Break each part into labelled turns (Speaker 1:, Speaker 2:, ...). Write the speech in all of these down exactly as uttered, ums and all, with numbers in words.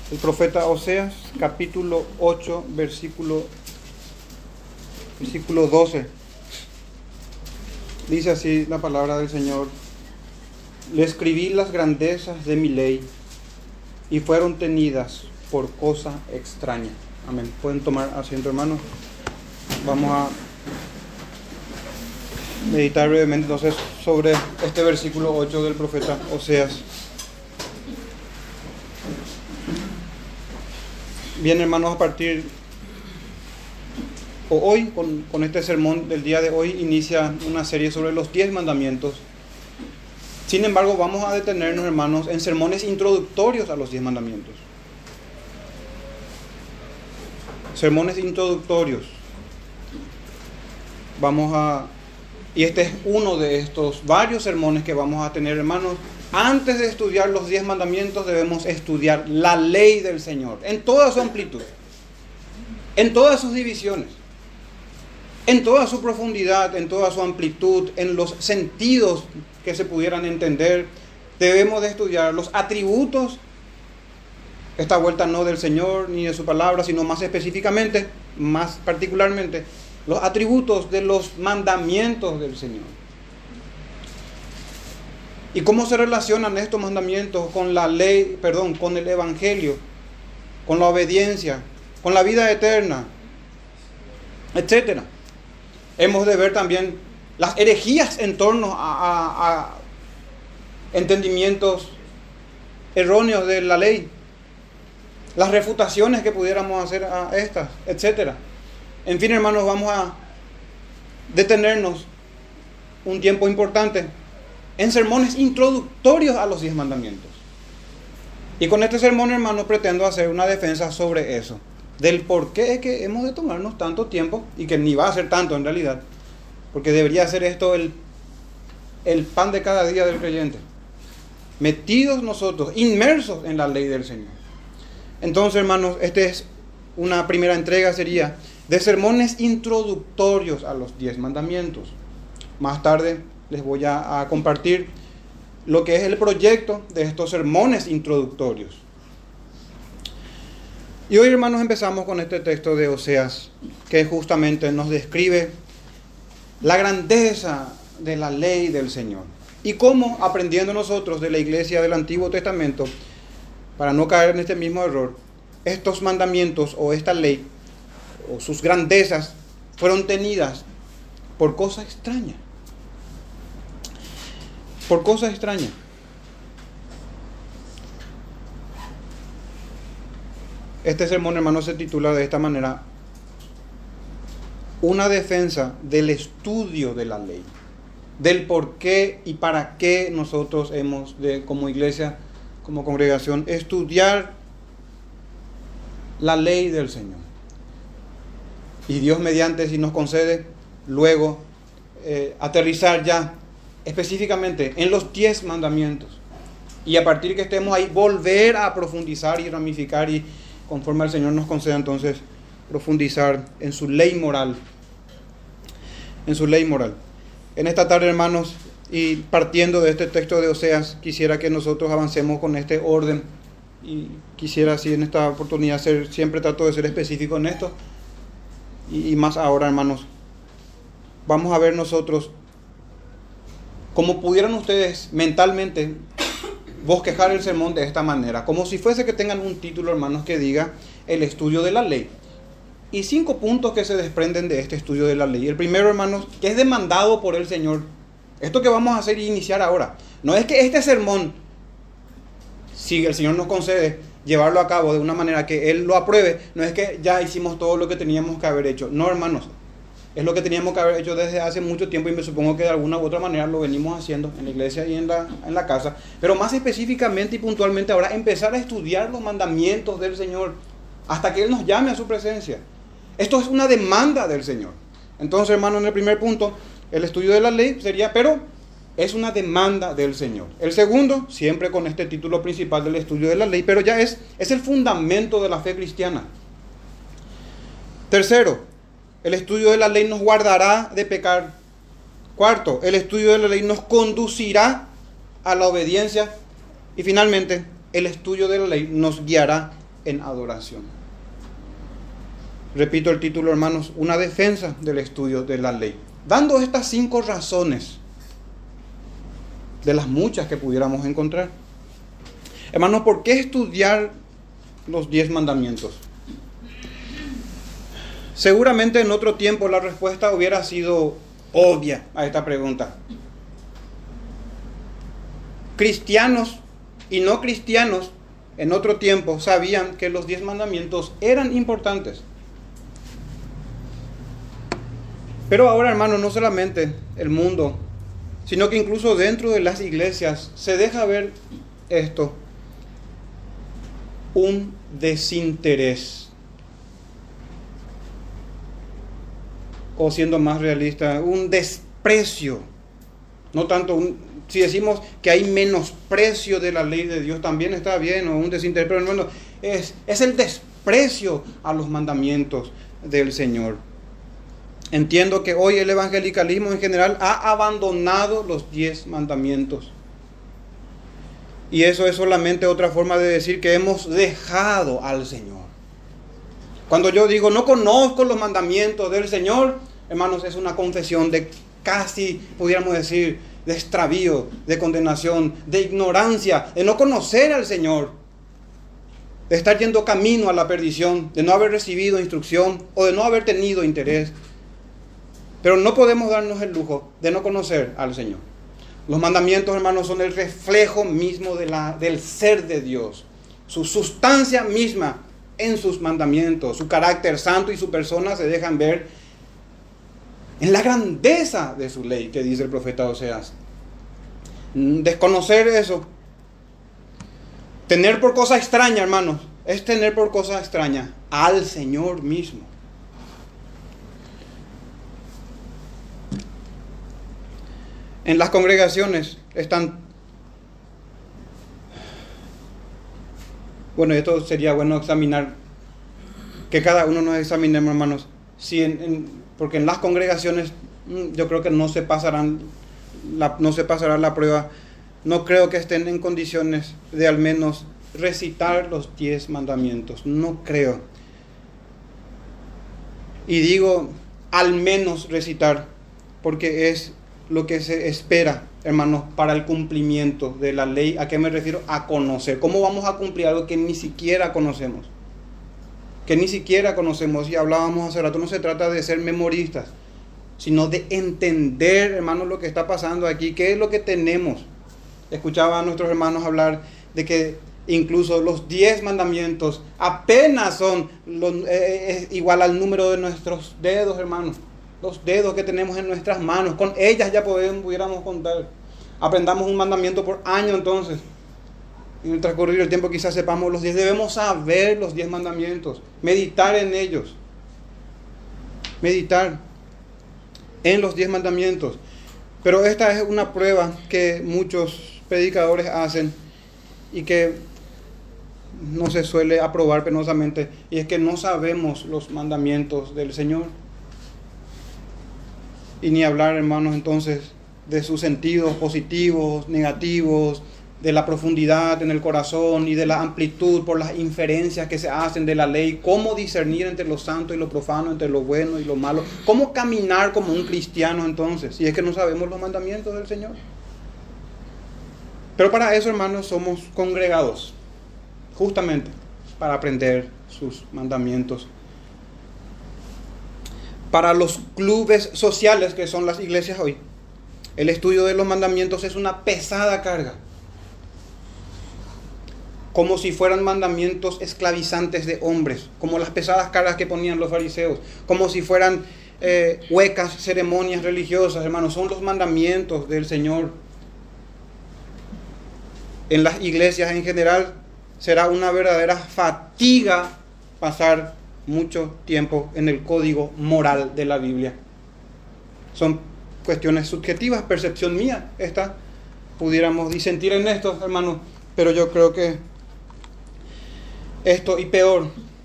Speaker 1: El profeta Oseas, capítulo ocho, versículo, versículo doce. Dice así la palabra del Señor: le escribí las grandezas de mi ley y fueron tenidas por cosa extraña. Amén. Pueden tomar asiento, hermanos. Vamos a meditar brevemente entonces sobre este versículo ocho del profeta Oseas. Bien, hermanos, a partir o hoy, con, con este sermón del día de hoy, inicia una serie sobre los diez mandamientos. Sin embargo, vamos a detenernos, hermanos, en sermones introductorios a los diez mandamientos. Sermones introductorios. Vamos a... Y este es uno de estos varios sermones que vamos a tener, hermanos. Antes de estudiar los diez mandamientos debemos estudiar la ley del Señor en toda su amplitud, en todas sus divisiones, en toda su profundidad, en toda su amplitud, en los sentidos que se pudieran entender. Debemos de estudiar los atributos, esta vuelta no del Señor ni de su palabra, sino más específicamente, más particularmente, los atributos de los mandamientos del Señor. ¿Y cómo se relacionan estos mandamientos con la ley, perdón, con el Evangelio, con la obediencia, con la vida eterna, etcétera? Hemos de ver también las herejías en torno a, a, a entendimientos erróneos de la ley, las refutaciones que pudiéramos hacer a estas, etcétera. En fin, hermanos, vamos a detenernos un tiempo importante en sermones introductorios a los diez mandamientos. Y con este sermón, hermanos, pretendo hacer una defensa sobre eso, del por qué es que hemos de tomarnos tanto tiempo, y que ni va a ser tanto en realidad, porque debería ser esto el, el pan de cada día del creyente, metidos nosotros, inmersos en la ley del Señor. Entonces, hermanos, esta es una primera entrega, sería de sermones introductorios a los diez mandamientos. Más tarde les voy a, a compartir lo que es el proyecto de estos sermones introductorios. Y hoy, hermanos, empezamos con este texto de Oseas, que justamente nos describe la grandeza de la ley del Señor. Y cómo, aprendiendo nosotros de la iglesia del Antiguo Testamento, para no caer en este mismo error, estos mandamientos o esta ley, o sus grandezas, fueron tenidas por cosa extraña. Por cosa extraña. Este sermón, hermano, se titula de esta manera: una defensa del estudio de la ley, del por qué y para qué nosotros hemos de, como iglesia, como congregación, estudiar la ley del Señor. Y Dios mediante, si nos concede, luego eh, aterrizar ya específicamente en los diez mandamientos, y a partir que estemos ahí volver a profundizar y ramificar, y conforme al Señor nos conceda entonces profundizar en su ley moral, en su ley moral. En esta tarde, hermanos, y partiendo de este texto de Oseas, quisiera que nosotros avancemos con este orden, y quisiera así en esta oportunidad ser, siempre trato de ser específico en esto, y, y más ahora, hermanos, vamos a ver nosotros como pudieran ustedes mentalmente bosquejar el sermón de esta manera, como si fuese que tengan un título, hermanos, que diga el estudio de la ley, y cinco puntos que se desprenden de este estudio de la ley. El primero, hermanos, que es demandado por el Señor. Esto que vamos a hacer y iniciar ahora, no es que este sermón, si el Señor nos concede llevarlo a cabo de una manera que Él lo apruebe, no es que ya hicimos todo lo que teníamos que haber hecho. No, hermanos, es lo que teníamos que haber hecho desde hace mucho tiempo, y me supongo que de alguna u otra manera lo venimos haciendo en la iglesia y en la, en la casa. Pero más específicamente y puntualmente ahora, empezar a estudiar los mandamientos del Señor hasta que Él nos llame a su presencia. Esto es una demanda del Señor. Entonces, hermanos, en el primer punto, el estudio de la ley sería, pero es una demanda del Señor. El segundo, siempre con este título principal del estudio de la ley, pero ya es, es el fundamento de la fe cristiana. Tercero, el estudio de la ley nos guardará de pecar. Cuarto, el estudio de la ley nos conducirá a la obediencia. Y finalmente, el estudio de la ley nos guiará en adoración. Repito el título, hermanos, una defensa del estudio de la ley. Dando estas cinco razones, de las muchas que pudiéramos encontrar. Hermanos, ¿por qué estudiar los diez mandamientos? Seguramente en otro tiempo la respuesta hubiera sido obvia a esta pregunta. Cristianos y no cristianos en otro tiempo sabían que los diez mandamientos eran importantes. Pero ahora, hermanos, no solamente el mundo, sino que incluso dentro de las iglesias se deja ver esto, un desinterés. O siendo más realista, un desprecio. No tanto, un, si decimos que hay menosprecio de la ley de Dios, también está bien, o un desinterés, pero hermano, es, es el desprecio a los mandamientos del Señor. Entiendo que hoy el evangelicalismo en general ha abandonado los diez mandamientos. Y eso es solamente otra forma de decir que hemos dejado al Señor. Cuando yo digo no conozco los mandamientos del Señor, hermanos, es una confesión de casi, pudiéramos decir, de extravío, de condenación, de ignorancia, de no conocer al Señor, de estar yendo camino a la perdición, de no haber recibido instrucción o de no haber tenido interés. Pero no podemos darnos el lujo de no conocer al Señor. Los mandamientos, hermanos, son el reflejo mismo de la, del ser de Dios. Su sustancia misma en sus mandamientos, su carácter santo y su persona se dejan ver en la grandeza de su ley, que dice el profeta Oseas. Desconocer eso, tener por cosa extraña, hermanos, es tener por cosa extraña al Señor mismo. En las congregaciones están... Bueno, esto sería bueno examinar, que cada uno nos examinemos, hermanos, si en, en, porque en las congregaciones yo creo que no se pasarán la, no se pasará la prueba. No creo que estén en condiciones de al menos recitar los diez mandamientos. No creo. Y digo al menos recitar, porque es lo que se espera, hermanos, para el cumplimiento de la ley. ¿A qué me refiero? A conocer. ¿Cómo vamos a cumplir algo que ni siquiera conocemos? Que ni siquiera conocemos. Y hablábamos hace rato, no se trata de ser memoristas, sino de entender, hermanos, lo que está pasando aquí. ¿Qué es lo que tenemos? Escuchaba a nuestros hermanos hablar de que incluso los diez mandamientos apenas son los, eh, es igual al número de nuestros dedos, hermanos. Los dedos que tenemos en nuestras manos, con ellas ya podemos, pudiéramos contar. Aprendamos un mandamiento por año, entonces. En el transcurrir del tiempo quizás sepamos los diez. Debemos saber los diez mandamientos, meditar en ellos. Meditar en los diez mandamientos. Pero esta es una prueba que muchos predicadores hacen y que no se suele aprobar penosamente, y es que no sabemos los mandamientos del Señor. Y ni hablar, hermanos, entonces de sus sentidos positivos, negativos, de la profundidad en el corazón y de la amplitud por las inferencias que se hacen de la ley. Cómo discernir entre lo santo y lo profano, entre lo bueno y lo malo. Cómo caminar como un cristiano entonces, si es que no sabemos los mandamientos del Señor. Pero para eso, hermanos, somos congregados, justamente para aprender sus mandamientos. Para los clubes sociales que son las iglesias hoy, el estudio de los mandamientos es una pesada carga, como si fueran mandamientos esclavizantes de hombres, como las pesadas cargas que ponían los fariseos, como si fueran eh, huecas ceremonias religiosas, hermanos. Son los mandamientos del Señor. En las iglesias en general será una verdadera fatiga pasar mucho tiempo en el código moral de la Biblia. Son cuestiones subjetivas, percepción mía esta, pudiéramos disentir en esto, hermanos, pero yo creo que esto y peor,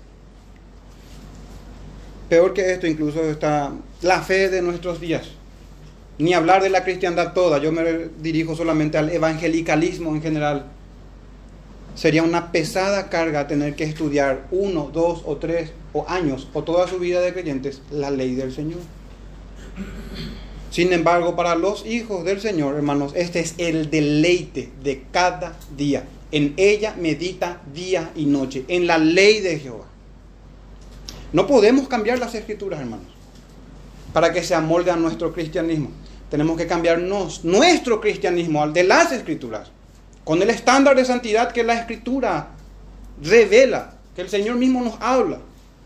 Speaker 1: peor que esto incluso está la fe de nuestros días. Ni hablar de la cristiandad toda, yo me dirijo solamente al evangelicalismo en general. sería una pesada carga tener que estudiar uno, dos o tres o años o toda su vida de creyentes la ley del Señor. Sin embargo, para los hijos del Señor, hermanos, este es el deleite de cada día. En ella medita día y noche, en la ley de Jehová. No podemos cambiar las escrituras, hermanos, para que se amolde a nuestro cristianismo. Tenemos que cambiarnos nuestro cristianismo al de las escrituras, con el estándar de santidad que la escritura revela, que el Señor mismo nos habla.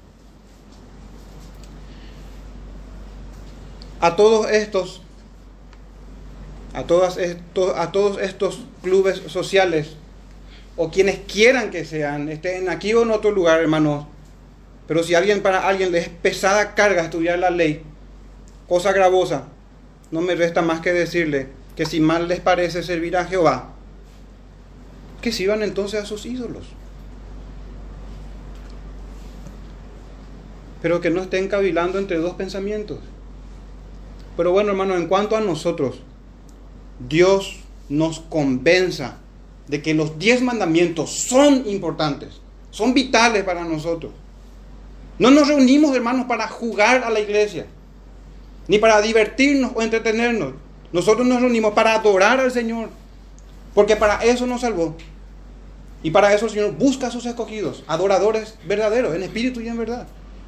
Speaker 1: A todos estos, a, todas estos, a todos estos clubes sociales, o quienes quieran que sean, estén aquí o en otro lugar, hermanos, pero si alguien para alguien le es pesada carga estudiar la ley, cosa gravosa, no me resta más que decirle que si mal les parece servir a Jehová, que sirvan entonces a sus ídolos, pero que no estén cavilando entre dos pensamientos. Pero bueno, hermano, en cuanto a nosotros, Dios nos convenza de que los diez mandamientos son importantes, son vitales para nosotros. No nos reunimos, hermanos, para jugar a la iglesia, ni para divertirnos o entretenernos. Nosotros nos reunimos para adorar al Señor, porque para eso nos salvó. Y para eso el Señor busca a sus escogidos, adoradores verdaderos, en espíritu y en verdad.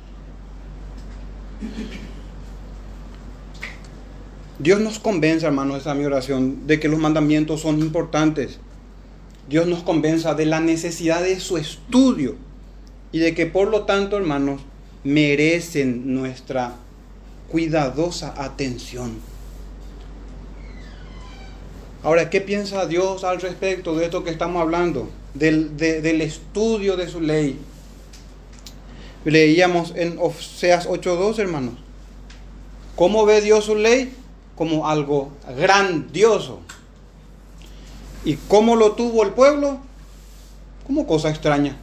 Speaker 1: Dios nos convenza, hermanos, esa es mi oración, de que los mandamientos son importantes. Dios nos convenza de la necesidad de su estudio y de que por lo tanto, hermanos, merecen nuestra cuidadosa atención. Ahora, ¿qué piensa Dios al respecto de esto que estamos hablando? Del, de, del estudio de su ley. Leíamos en Oseas ocho dos, hermanos. ¿Cómo ve Dios su ley? Como algo grandioso. ¿Y cómo lo tuvo el pueblo? Como cosa extraña.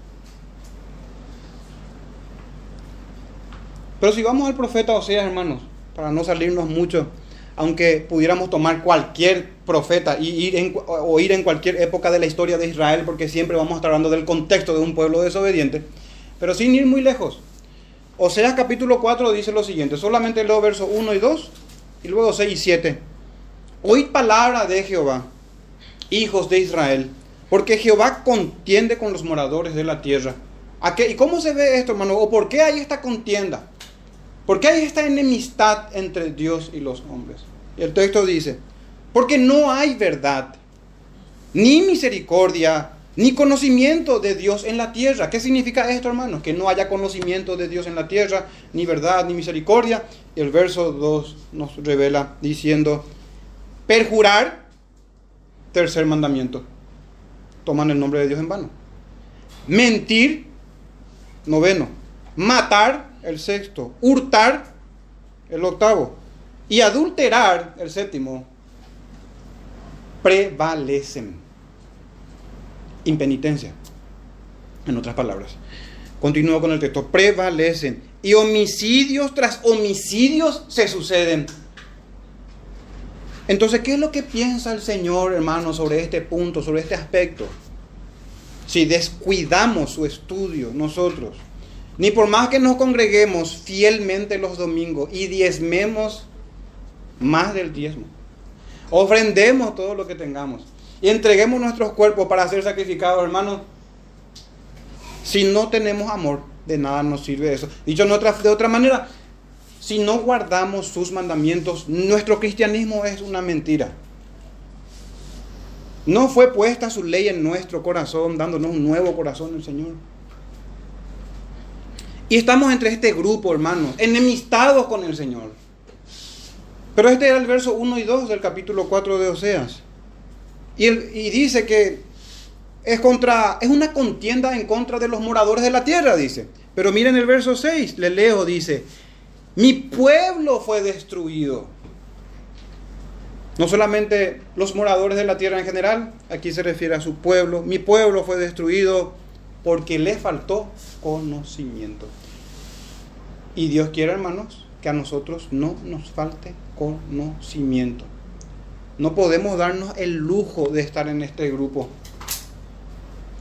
Speaker 1: Pero si vamos al profeta Oseas, hermanos, para no salirnos mucho, aunque pudiéramos tomar cualquier profeta y ir en, o ir en cualquier época de la historia de Israel, porque siempre vamos a estar hablando del contexto de un pueblo desobediente, pero sin ir muy lejos. Oseas capítulo cuatro dice lo siguiente, solamente leo versos uno y dos, y luego seis y siete. Oíd palabra de Jehová, hijos de Israel, porque Jehová contiende con los moradores de la tierra. ¿A qué? ¿Y cómo se ve esto, hermano? ¿O por qué hay esta contienda? ¿Por qué hay esta enemistad entre Dios y los hombres? Y el texto dice, porque no hay verdad, ni misericordia, ni conocimiento de Dios en la tierra. ¿Qué significa esto, hermanos? Que no haya conocimiento de Dios en la tierra, ni verdad, ni misericordia. Y el verso dos nos revela diciendo, perjurar, tercer mandamiento. Toman el nombre de Dios en vano. Mentir, noveno. Matar, el sexto. Hurtar, el octavo. Y adulterar, el séptimo. Prevalecen. Impenitencia, en otras palabras. Continúo con el texto. Prevalecen. Y homicidios tras homicidios se suceden. Entonces, ¿qué es lo que piensa el Señor, hermano, sobre este punto, sobre este aspecto? Si descuidamos su estudio nosotros, ni por más que nos congreguemos fielmente los domingos y diezmemos más del diezmo, ofrendemos todo lo que tengamos y entreguemos nuestros cuerpos para ser sacrificados, hermanos, si no tenemos amor, de nada nos sirve eso. Dicho de otra, de otra manera, si no guardamos sus mandamientos, nuestro cristianismo es una mentira. No fue puesta su ley en nuestro corazón, dándonos un nuevo corazón el Señor. Y estamos entre este grupo, hermanos, enemistados con el Señor. Pero este era el verso uno y dos del capítulo cuatro de Oseas. Y, el, y dice que es, contra, es una contienda en contra de los moradores de la tierra, dice. Pero miren el verso seis, le leo, dice, mi pueblo fue destruido. No solamente los moradores de la tierra en general, aquí se refiere a su pueblo. Mi pueblo fue destruido porque le faltó conocimiento. Y Dios quiere, hermanos, que a nosotros no nos falte conocimiento. No podemos darnos el lujo de estar en este grupo.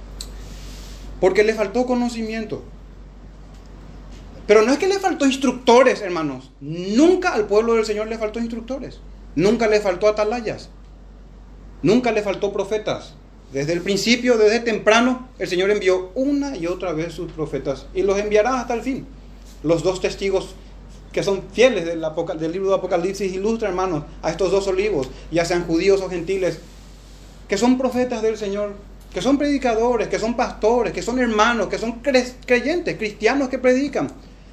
Speaker 1: Porque le faltó conocimiento. Pero no es que le faltó instructores, hermanos. Nunca al pueblo del Señor le faltó instructores. Nunca le faltó atalayas. Nunca le faltó profetas. Desde el principio, desde temprano, el Señor envió una y otra vez sus profetas. Y los enviará hasta el fin. Los dos testigos que son fieles del, del libro de Apocalipsis ilustra, hermanos, a estos dos olivos, ya sean judíos o gentiles, que son profetas del Señor, que son predicadores, que son pastores, que son hermanos, que son creyentes, cristianos que predican.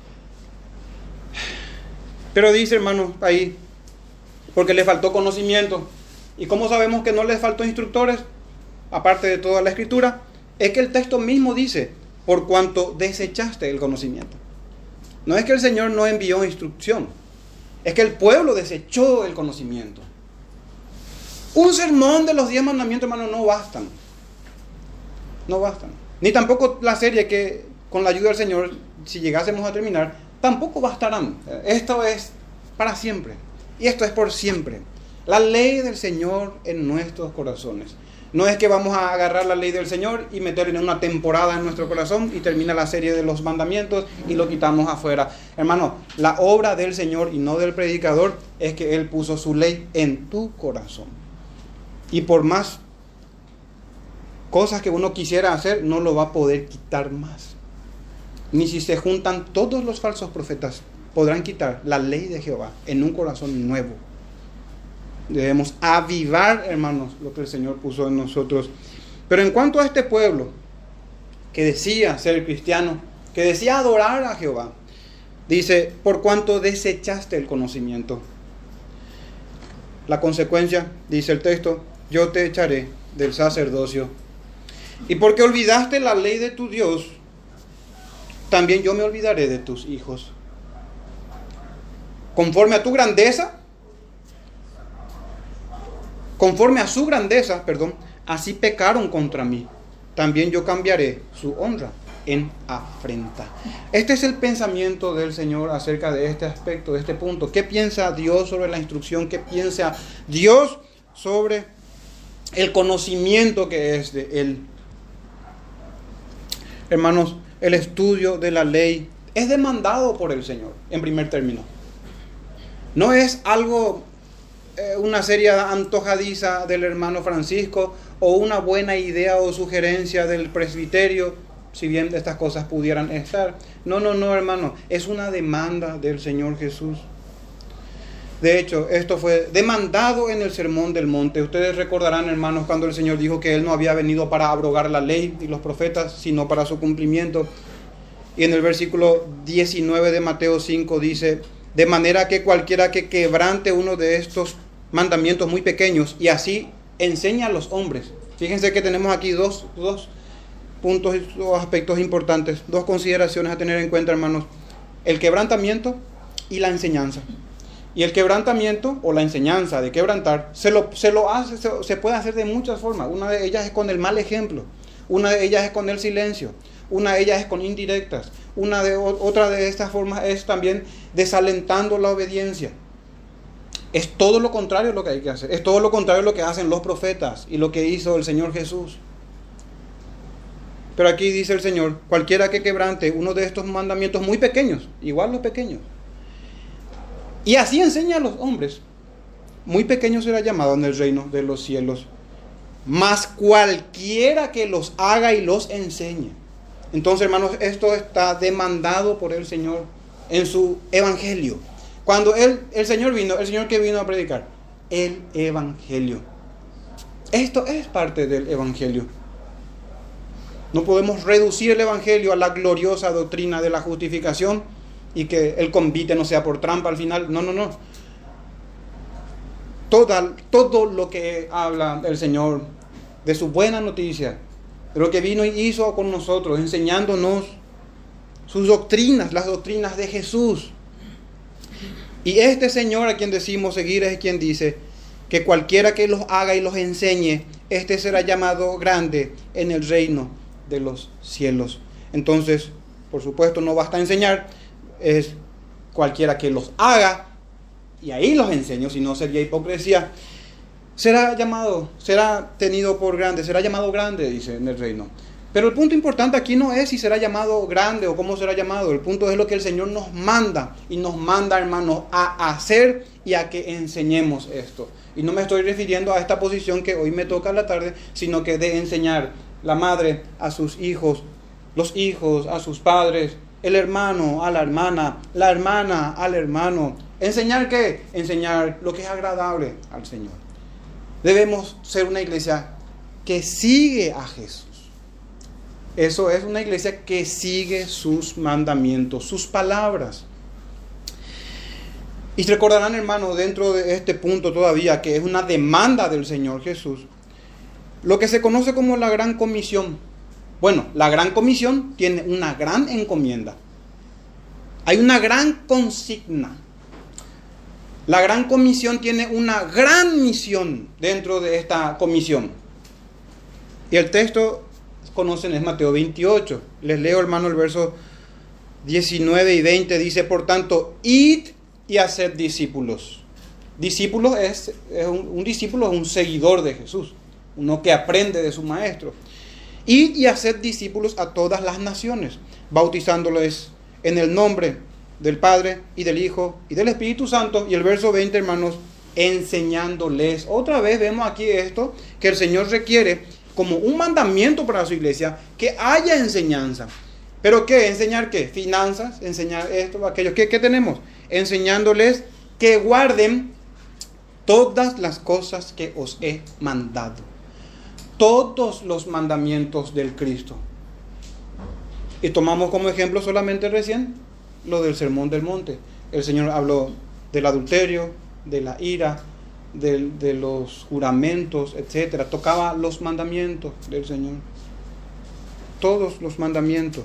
Speaker 1: Pero dice, hermanos, ahí, porque le faltó conocimiento. ¿Y cómo sabemos que no les faltó instructores? Aparte de toda la escritura, es que el texto mismo dice, por cuanto desechaste el conocimiento. No es que el Señor no envió instrucción, es que el pueblo desechó el conocimiento. Un sermón de los diez mandamientos, hermanos, no bastan. No bastan. Ni tampoco la serie que, con la ayuda del Señor, si llegásemos a terminar, tampoco bastarán. Esto es para siempre. Y esto es por siempre. La ley del Señor en nuestros corazones. No es que vamos a agarrar la ley del Señor y meterla en una temporada en nuestro corazón y termina la serie de los mandamientos y lo quitamos afuera. Hermano, la obra del Señor y no del predicador es que Él puso su ley en tu corazón. Y por más cosas que uno quisiera hacer, no lo va a poder quitar más. Ni si se juntan todos los falsos profetas, podrán quitar la ley de Jehová en un corazón nuevo. Debemos avivar, hermanos, lo que el Señor puso en nosotros. Pero en cuanto a este pueblo que decía ser cristiano, que decía adorar a Jehová, dice, por cuanto desechaste el conocimiento. La consecuencia, dice el texto, yo te echaré del sacerdocio. Y porque olvidaste la ley de tu Dios, también yo me olvidaré de tus hijos. Conforme a tu grandeza, Conforme a su grandeza, perdón, así pecaron contra mí. También yo cambiaré su honra en afrenta. Este es el pensamiento del Señor acerca de este aspecto, de este punto. ¿Qué piensa Dios sobre la instrucción? ¿Qué piensa Dios sobre el conocimiento que es de Él? Hermanos, el estudio de la ley es demandado por el Señor, en primer término. No es algo... una serie antojadiza del hermano Francisco o una buena idea o sugerencia del presbiterio, si bien estas cosas pudieran estar. No, no, no, hermano, es una demanda del Señor Jesús. De hecho, esto fue demandado en el Sermón del Monte. Ustedes recordarán, hermanos, cuando el Señor dijo que Él no había venido para abrogar la ley y los profetas, sino para su cumplimiento. Y en el versículo diecinueve de Mateo cinco dice, de manera que cualquiera que quebrante uno de estos mandamientos muy pequeños y así enseña a los hombres. Fíjense que tenemos aquí dos, dos puntos, dos aspectos importantes, dos consideraciones a tener en cuenta, hermanos. El quebrantamiento y la enseñanza. Y el quebrantamiento o la enseñanza de quebrantar se lo, se lo hace, se, se puede hacer de muchas formas. Una de ellas es con el mal ejemplo, una de ellas es con el silencio, una de ellas es con indirectas, una de otra de estas formas es también desalentando la obediencia. Es todo lo contrario lo que hay que hacer. Es todo lo contrario lo que hacen los profetas y lo que hizo el Señor Jesús. Pero aquí dice el Señor, cualquiera que quebrante uno de estos mandamientos muy pequeños, igual los pequeños, y así enseña a los hombres, muy pequeño será llamado en el reino de los cielos. Mas cualquiera que los haga y los enseñe. Entonces, hermanos, esto está demandado por el Señor en su evangelio. Cuando él, el Señor vino, el Señor que vino a predicar, el evangelio. Esto es parte del evangelio. No podemos reducir el evangelio a la gloriosa doctrina de la justificación y que el convite no sea por trampa al final. No, no, no. Toda, todo lo que habla el Señor de su buena noticia, de lo que vino y hizo con nosotros, enseñándonos sus doctrinas, las doctrinas de Jesús. Y este Señor a quien decimos seguir es quien dice que cualquiera que los haga y los enseñe, este será llamado grande en el reino de los cielos. Entonces, por supuesto, no basta enseñar, es cualquiera que los haga y ahí los enseño, si no sería hipocresía. Será llamado, será tenido por grande, será llamado grande, dice en el reino. Pero el punto importante aquí no es si será llamado grande o cómo será llamado. El punto es lo que el Señor nos manda. Y nos manda, hermanos, a hacer y a que enseñemos esto. Y no me estoy refiriendo a esta posición que hoy me toca a la tarde, sino que de enseñar la madre a sus hijos, los hijos a sus padres, el hermano a la hermana, la hermana al hermano. ¿Enseñar qué? Enseñar lo que es agradable al Señor. Debemos ser una iglesia que sigue a Jesús. Eso es una iglesia que sigue sus mandamientos, sus palabras. Y recordarán, hermanos, dentro de este punto todavía, que es una demanda del Señor Jesús, lo que se conoce como la Gran Comisión. Bueno, la Gran Comisión tiene una gran encomienda. Hay una gran consigna. La Gran Comisión tiene una gran misión dentro de esta comisión. Y el texto conocen es Mateo veintiocho. Les leo, hermano, el verso diecinueve y veinte. Dice, por tanto, id y haced discípulos. Discípulo es, es un, un discípulo es un seguidor de Jesús, uno que aprende de su maestro. Id y haced discípulos a todas las naciones, bautizándoles en el nombre del Padre y del Hijo y del Espíritu Santo. Y el verso veinte, hermanos, enseñándoles. Otra vez vemos aquí esto que el Señor requiere como un mandamiento para su iglesia, que haya enseñanza. ¿Pero qué? ¿Enseñar qué? Finanzas, enseñar esto, aquello. ¿Qué, qué tenemos? Enseñándoles que guarden todas las cosas que os he mandado. Todos los mandamientos del Cristo. Y tomamos como ejemplo solamente recién lo del Sermón del Monte. El Señor habló del adulterio, de la ira, de, de los juramentos, etcétera. Tocaba los mandamientos del Señor. Todos los mandamientos.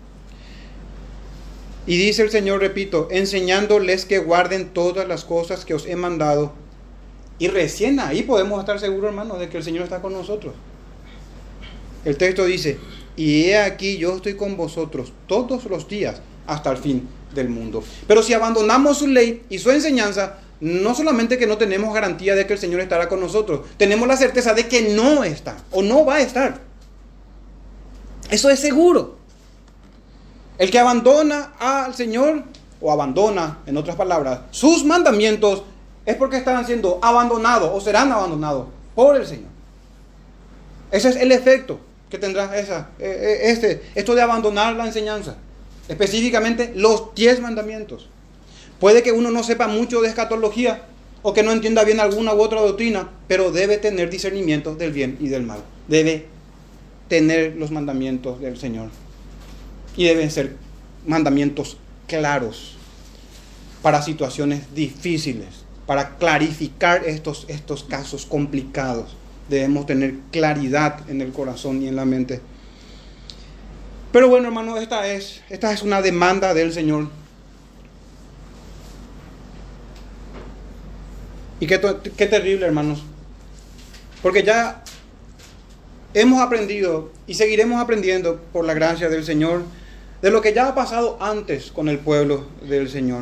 Speaker 1: Y dice el Señor, repito, enseñándoles que guarden todas las cosas que os he mandado. Y recién ahí podemos estar seguros, hermanos, de que el Señor está con nosotros. El texto dice, y he aquí yo estoy con vosotros todos los días hasta el fin del mundo. Pero si abandonamos su ley y su enseñanza, no solamente que no tenemos garantía de que el Señor estará con nosotros, tenemos la certeza de que no está o no va a estar. Eso es seguro. El que abandona al Señor, o abandona, en otras palabras, sus mandamientos, es porque están siendo abandonados o serán abandonados por el Señor. Ese es el efecto que tendrá esa, este, esto de abandonar la enseñanza. Específicamente los diez mandamientos. Puede que uno no sepa mucho de escatología o que no entienda bien alguna u otra doctrina, pero debe tener discernimiento del bien y del mal. Debe tener los mandamientos del Señor. Y deben ser mandamientos claros para situaciones difíciles, para clarificar estos, estos casos complicados. Debemos tener claridad en el corazón y en la mente. Pero bueno, hermano, esta es, esta es una demanda del Señor. Y qué, qué terrible, hermanos. Porque ya hemos aprendido y seguiremos aprendiendo por la gracia del Señor de lo que ya ha pasado antes con el pueblo del Señor.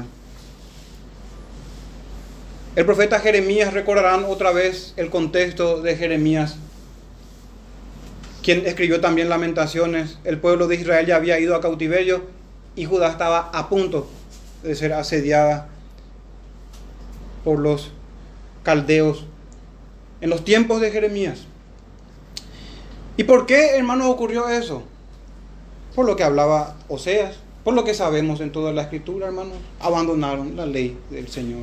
Speaker 1: El profeta Jeremías, recordarán otra vez el contexto de Jeremías, quien escribió también Lamentaciones. El pueblo de Israel ya había ido a cautiverio y Judá estaba a punto de ser asediada por los caldeos en los tiempos de Jeremías. ¿Y por qué, hermanos, ocurrió eso? Por lo que hablaba Oseas, por lo que sabemos en toda la Escritura, hermanos. Abandonaron la ley del Señor.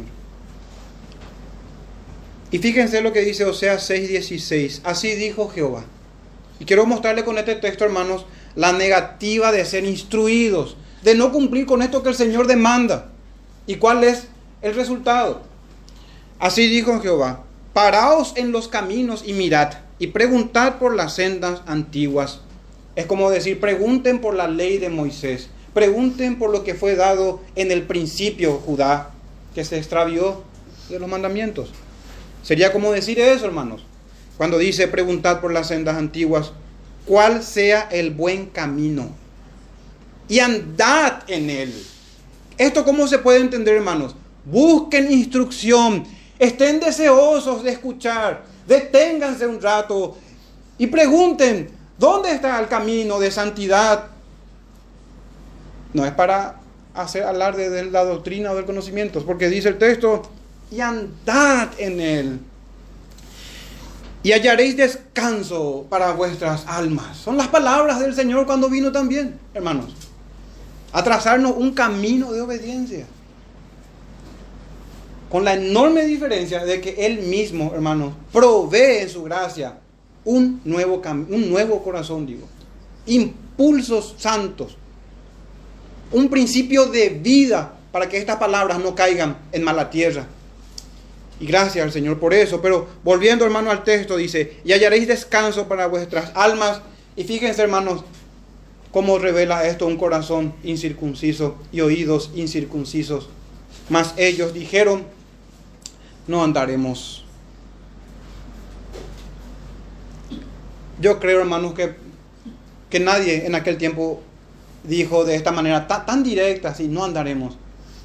Speaker 1: Y fíjense lo que dice Oseas seis dieciséis. Así dijo Jehová. Y quiero mostrarle con este texto, hermanos, la negativa de ser instruidos, de no cumplir con esto que el Señor demanda. ¿Y cuál es el resultado? Así dijo Jehová: paraos en los caminos y mirad, y preguntad por las sendas antiguas. Es como decir, pregunten por la ley de Moisés, pregunten por lo que fue dado en el principio, Judá, que se extravió de los mandamientos. Sería como decir eso, hermanos, cuando dice preguntad por las sendas antiguas, cuál sea el buen camino, y andad en él. ¿Esto cómo se puede entender, hermanos? Busquen instrucción, estén deseosos de escuchar, deténganse un rato y pregunten ¿Dónde está el camino de santidad? No es para hacer alarde de la doctrina o del conocimiento, porque dice el texto, y andad en él, y hallaréis descanso para vuestras almas. Son las palabras del Señor cuando vino también, hermanos, a trazarnos un camino de obediencia, con la enorme diferencia de que Él mismo, hermanos, provee en su gracia un nuevo, cam- un nuevo corazón, digo, impulsos santos, un principio de vida para que estas palabras no caigan en mala tierra. Y gracias al Señor por eso. Pero volviendo, hermano, al texto, dice, y hallaréis descanso para vuestras almas. Y fíjense, hermanos, cómo revela esto un corazón incircunciso y oídos incircuncisos. Mas ellos dijeron, no andaremos. Yo creo, hermanos, que, que nadie en aquel tiempo dijo de esta manera tan, tan directa, así, no andaremos.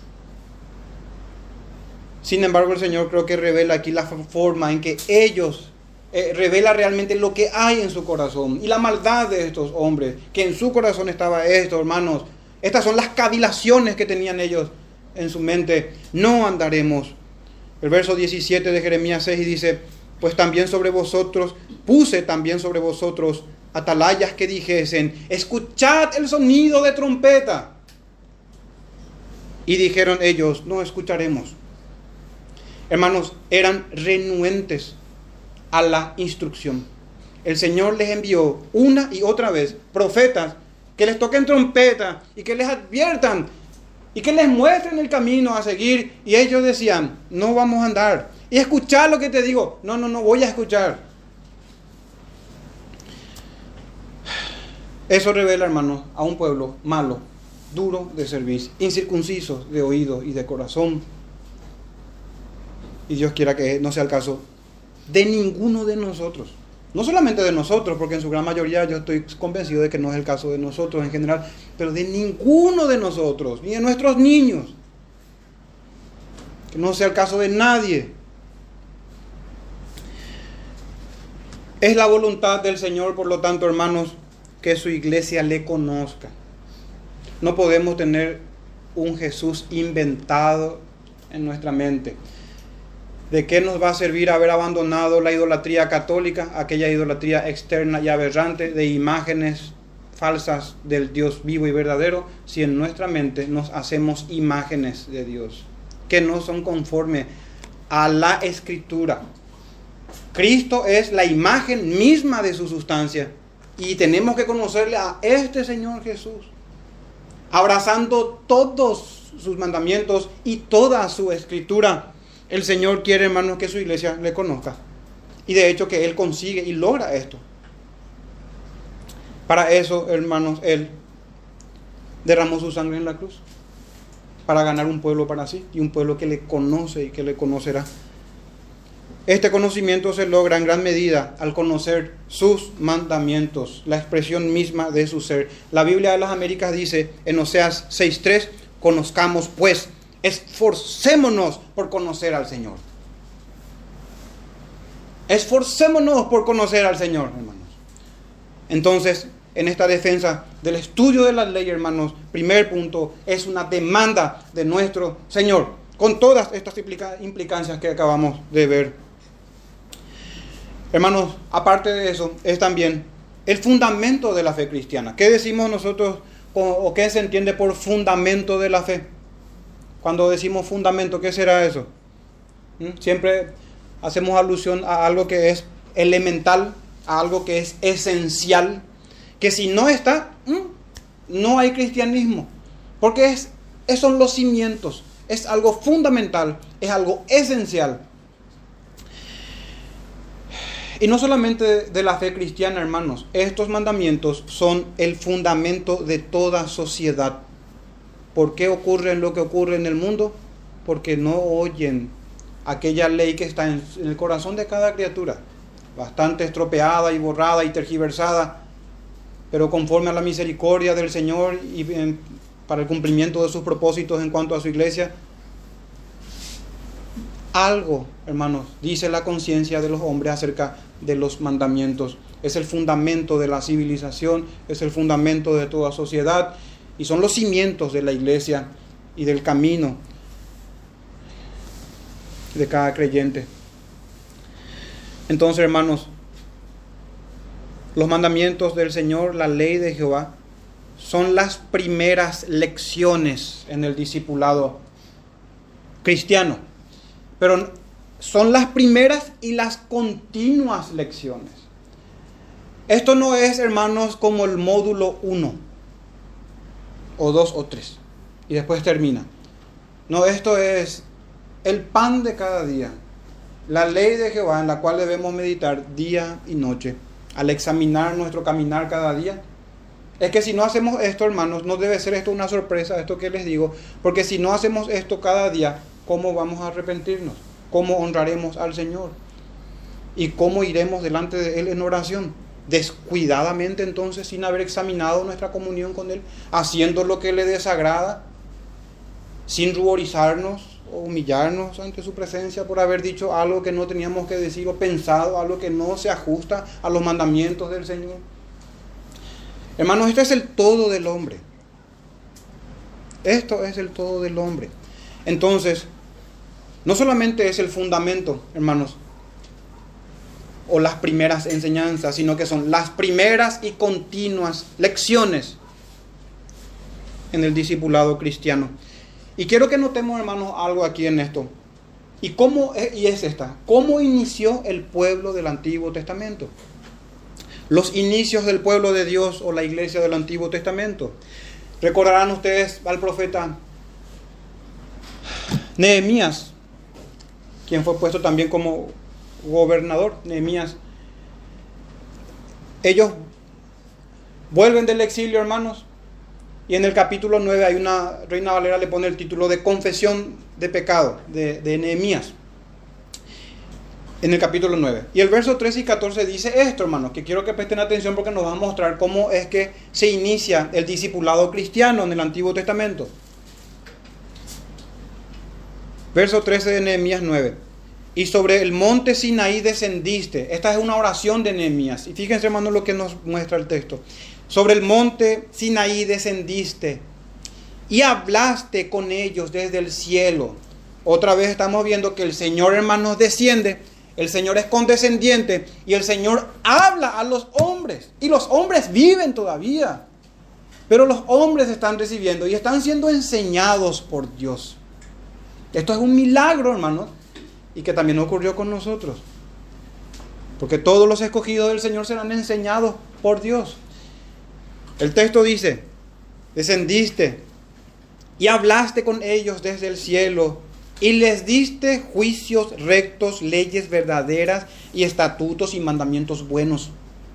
Speaker 1: Sin embargo, el Señor creo que revela aquí la forma en que ellos, eh, revela realmente lo que hay en su corazón y la maldad de estos hombres, que en su corazón estaba esto, hermanos. Estas son las cavilaciones que tenían ellos en su mente. No andaremos. El verso diecisiete de Jeremías seis dice, pues también sobre vosotros, puse también sobre vosotros atalayas que dijesen, escuchad el sonido de trompeta. Y dijeron ellos, no escucharemos. Hermanos, eran renuentes a la instrucción. El Señor les envió una y otra vez profetas que les toquen trompeta y que les adviertan y que les muestren el camino a seguir. Y ellos decían, no vamos a andar. Y escuchar lo que te digo. No, no, no voy a escuchar. Eso revela, hermanos, a un pueblo malo, duro de servir, incircuncisos de oído y de corazón. Y Dios quiera que no sea el caso de ninguno de nosotros. No solamente de nosotros, porque en su gran mayoría yo estoy convencido de que no es el caso de nosotros en general, pero de ninguno de nosotros, ni de nuestros niños. Que no sea el caso de nadie. Es la voluntad del Señor, por lo tanto, hermanos, que su iglesia le conozca. No podemos tener un Jesús inventado en nuestra mente. ¿De qué nos va a servir haber abandonado la idolatría católica, aquella idolatría externa y aberrante de imágenes falsas del Dios vivo y verdadero, si en nuestra mente nos hacemos imágenes de Dios que no son conforme a la Escritura? Cristo es la imagen misma de su sustancia y tenemos que conocerle a este Señor Jesús, abrazando todos sus mandamientos y toda su Escritura. El Señor quiere, hermanos, que su iglesia le conozca. Y de hecho que Él consigue y logra esto. Para eso, hermanos, Él derramó su sangre en la cruz. Para ganar un pueblo para sí. Y un pueblo que le conoce y que le conocerá. Este conocimiento se logra en gran medida al conocer sus mandamientos. La expresión misma de su ser. La Biblia de las Américas dice en Oseas seis tres, conozcamos pues, esforcémonos por conocer al Señor. Esforcémonos por conocer al Señor, hermanos. Entonces, en esta defensa del estudio de la ley, hermanos, primer punto, es una demanda de nuestro Señor, con todas estas implica- implicancias que acabamos de ver. Hermanos, aparte de eso, es también el fundamento de la fe cristiana. ¿Qué decimos nosotros o, o qué se entiende por fundamento de la fe? Cuando decimos fundamento, ¿qué será eso? ¿Mm? Siempre hacemos alusión a algo que es elemental, a algo que es esencial, que si no está, no hay cristianismo, porque es, esos son los cimientos, es algo fundamental, es algo esencial. Y no solamente de la fe cristiana, hermanos, estos mandamientos son el fundamento de toda sociedad. ¿Por qué ocurre lo que ocurre en el mundo? Porque no oyen aquella ley que está en el corazón de cada criatura, bastante estropeada y borrada y tergiversada, pero conforme a la misericordia del Señor y en, para el cumplimiento de sus propósitos en cuanto a su iglesia. Algo, hermanos, dice la conciencia de los hombres acerca de los mandamientos. es el fundamento de la civilización, es el fundamento de toda sociedad y son los cimientos de la iglesia y del camino de cada creyente. Entonces, hermanos, los mandamientos del Señor, la ley de Jehová, son las primeras lecciones en el discipulado cristiano. Pero son las primeras y las continuas lecciones. Esto no es, hermanos, como el módulo uno, o dos o tres, y después termina. No, esto es el pan de cada día, la ley de Jehová en la cual debemos meditar día y noche, al examinar nuestro caminar cada día. Es que si no hacemos esto, hermanos, no debe ser esto una sorpresa, esto que les digo, porque si no hacemos esto cada día, ¿cómo vamos a arrepentirnos? ¿Cómo honraremos al Señor? ¿Y cómo iremos delante de Él en oración? Descuidadamente, entonces, sin haber examinado nuestra comunión con Él, haciendo lo que le desagrada, sin ruborizarnos o humillarnos ante su presencia por haber dicho algo que no teníamos que decir o pensado algo que no se ajusta a los mandamientos del Señor. Hermanos, este es el todo del hombre. Esto es el todo del hombre. Entonces, no solamente es el fundamento, hermanos, o las primeras enseñanzas, sino que son las primeras y continuas lecciones en el discipulado cristiano. Y quiero que notemos, hermanos, algo aquí en esto. ¿Y cómo es, y es esta? ¿Cómo inició el pueblo del Antiguo Testamento? Los inicios del pueblo de Dios o la iglesia del Antiguo Testamento. Recordarán ustedes al profeta Nehemías, quien fue puesto también como gobernador, Nehemías. Ellos vuelven del exilio, hermanos, y en el capítulo nueve hay una, Reina Valera le pone el título de confesión de pecado de, de Nehemías. En el capítulo nueve. Y el verso trece y catorce dice esto, hermanos, que quiero que presten atención porque nos va a mostrar cómo es que se inicia el discipulado cristiano en el Antiguo Testamento. Verso trece de Nehemías nueve. Y sobre el monte Sinaí descendiste. Esta es una oración de Nehemías. Y fíjense, hermanos, lo que nos muestra el texto. Sobre el monte Sinaí descendiste y hablaste con ellos desde el cielo. Otra vez estamos viendo que el Señor, hermanos, desciende. El Señor es condescendiente y el Señor habla a los hombres. Y los hombres viven todavía. Pero los hombres están recibiendo y están siendo enseñados por Dios. Esto es un milagro, hermanos, y que también ocurrió con nosotros. Porque todos los escogidos del Señor serán enseñados por Dios. El texto dice, descendiste y hablaste con ellos desde el cielo y les diste juicios rectos, leyes verdaderas y estatutos y mandamientos buenos.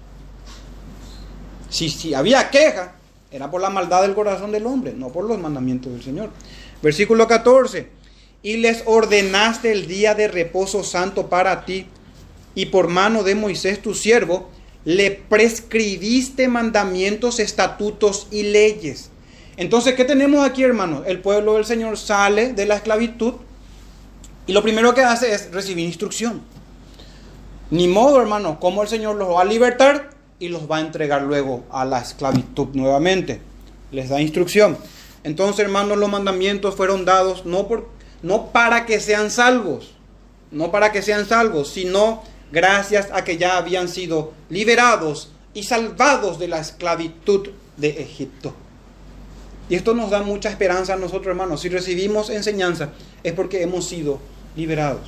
Speaker 1: Si, si había queja, era por la maldad del corazón del hombre, no por los mandamientos del Señor. Versículo catorce. Y les ordenaste el día de reposo santo para ti, y por mano de Moisés tu siervo, le prescribiste mandamientos, estatutos y leyes. Entonces, ¿qué tenemos aquí, hermanos? El pueblo del Señor sale de la esclavitud y lo primero que hace es recibir instrucción. Ni modo, hermanos, cómo el Señor los va a libertar y los va a entregar luego a la esclavitud nuevamente. Les da instrucción. Entonces, hermanos, los mandamientos fueron dados no por No para que sean salvos, no para que sean salvos, sino gracias a que ya habían sido liberados y salvados de la esclavitud de Egipto. Y esto nos da mucha esperanza a nosotros, hermanos. Si recibimos enseñanza es porque hemos sido liberados.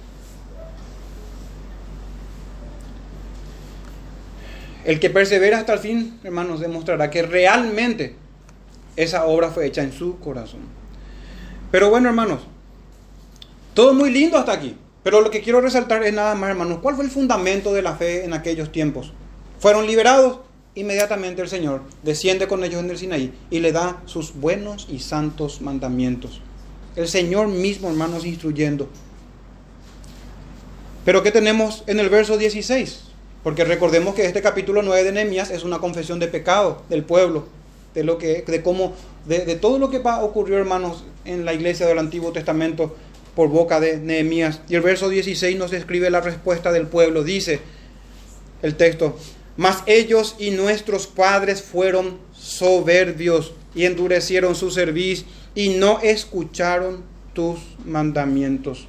Speaker 1: El que persevera hasta el fin, hermanos, demostrará que realmente esa obra fue hecha en su corazón. Pero bueno, hermanos, todo muy lindo hasta aquí, pero lo que quiero resaltar es nada más, hermanos, ¿cuál fue el fundamento de la fe en aquellos tiempos? Fueron liberados, inmediatamente el Señor desciende con ellos en el Sinaí y le da sus buenos y santos mandamientos. El Señor mismo, hermanos, instruyendo. Pero ¿qué tenemos en el verso dieciséis? Porque recordemos que este capítulo nueve de Nehemías es una confesión de pecado del pueblo, de lo que, de cómo, de, de todo lo que va a ocurrir, hermanos, en la iglesia del Antiguo Testamento por boca de Nehemías. Y el verso dieciséis nos describe la respuesta del pueblo. Dice el texto: Mas ellos y nuestros padres fueron soberbios y endurecieron su cerviz y no escucharon tus mandamientos.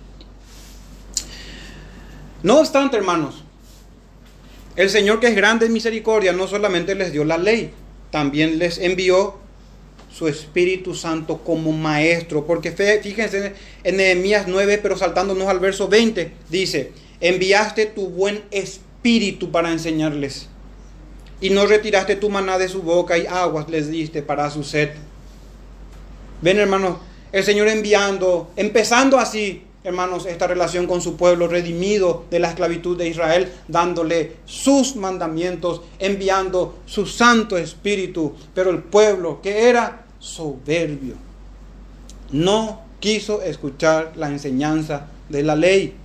Speaker 1: No obstante, hermanos, el Señor, que es grande en misericordia, no solamente les dio la ley, también les envió su Espíritu Santo como maestro. Porque fíjense en Nehemías nueve, pero saltándonos al verso veinte, dice: enviaste tu buen Espíritu para enseñarles, y no retiraste tu maná de su boca, y aguas les diste para su sed. Ven, hermanos, el Señor enviando, empezando así, hermanos, esta relación con su pueblo redimido de la esclavitud de Israel, dándole sus mandamientos, enviando su Santo Espíritu. Pero el pueblo, que era soberbio, no quiso escuchar la enseñanza de la ley.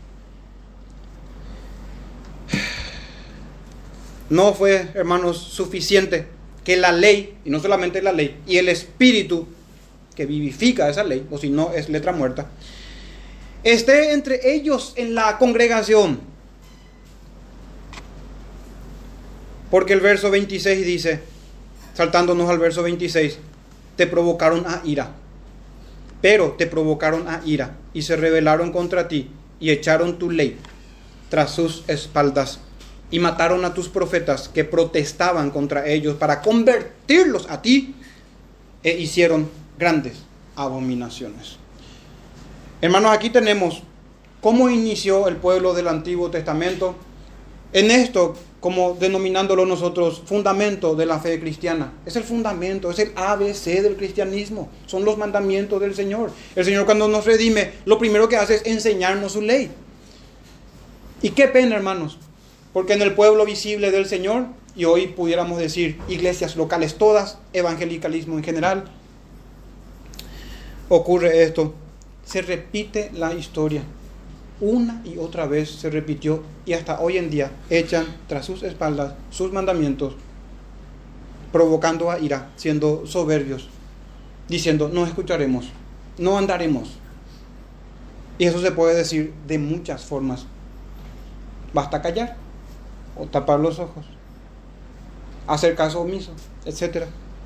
Speaker 1: No fue, hermanos, suficiente que la ley, y no solamente la ley, y el Espíritu que vivifica esa ley, o si no es letra muerta, esté entre ellos en la congregación. Porque el verso veintiséis dice, saltándonos al verso veintiséis, te provocaron a ira, pero te provocaron a ira, y se rebelaron contra ti, y echaron tu ley tras sus espaldas, y mataron a tus profetas que protestaban contra ellos para convertirlos a ti, e hicieron grandes abominaciones. Hermanos, aquí tenemos cómo inició el pueblo del Antiguo Testamento en esto, como denominándolo nosotros, fundamento de la fe cristiana. Es el fundamento, es el A B C del cristianismo, son los mandamientos del Señor. El Señor, cuando nos redime, lo primero que hace es enseñarnos su ley. Y qué pena, hermanos, porque en el pueblo visible del Señor, y hoy pudiéramos decir iglesias locales todas, evangelicalismo en general, ocurre esto. Se repite la historia. Una y otra vez se repitió, y hasta hoy en día echan tras sus espaldas sus mandamientos, provocando a ira, siendo soberbios, diciendo: no escucharemos, no andaremos. Y eso se puede decir de muchas formas. Basta callar o tapar los ojos, hacer caso omiso, etcétera.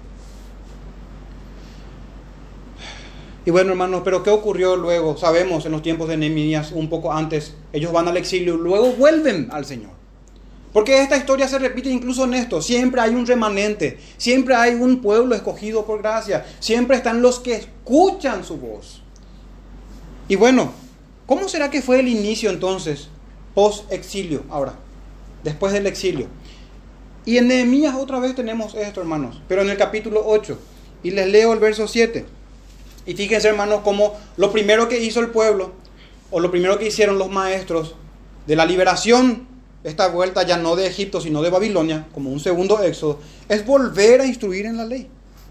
Speaker 1: Y bueno, hermanos, pero ¿qué ocurrió luego? Sabemos, en los tiempos de Nehemías, un poco antes, ellos van al exilio, luego vuelven al Señor. Porque esta historia se repite incluso en esto. Siempre hay un remanente, siempre hay un pueblo escogido por gracia, siempre están los que escuchan su voz. Y bueno, ¿cómo será que fue el inicio entonces, post-exilio, ahora, después del exilio? Y en Nehemías otra vez tenemos esto, hermanos, pero en el capítulo ocho, y les leo el verso siete. Y fíjense, hermanos, como lo primero que hizo el pueblo, o lo primero que hicieron los maestros de la liberación, esta vuelta ya no de Egipto, sino de Babilonia, como un segundo éxodo, es volver a instruir en la ley.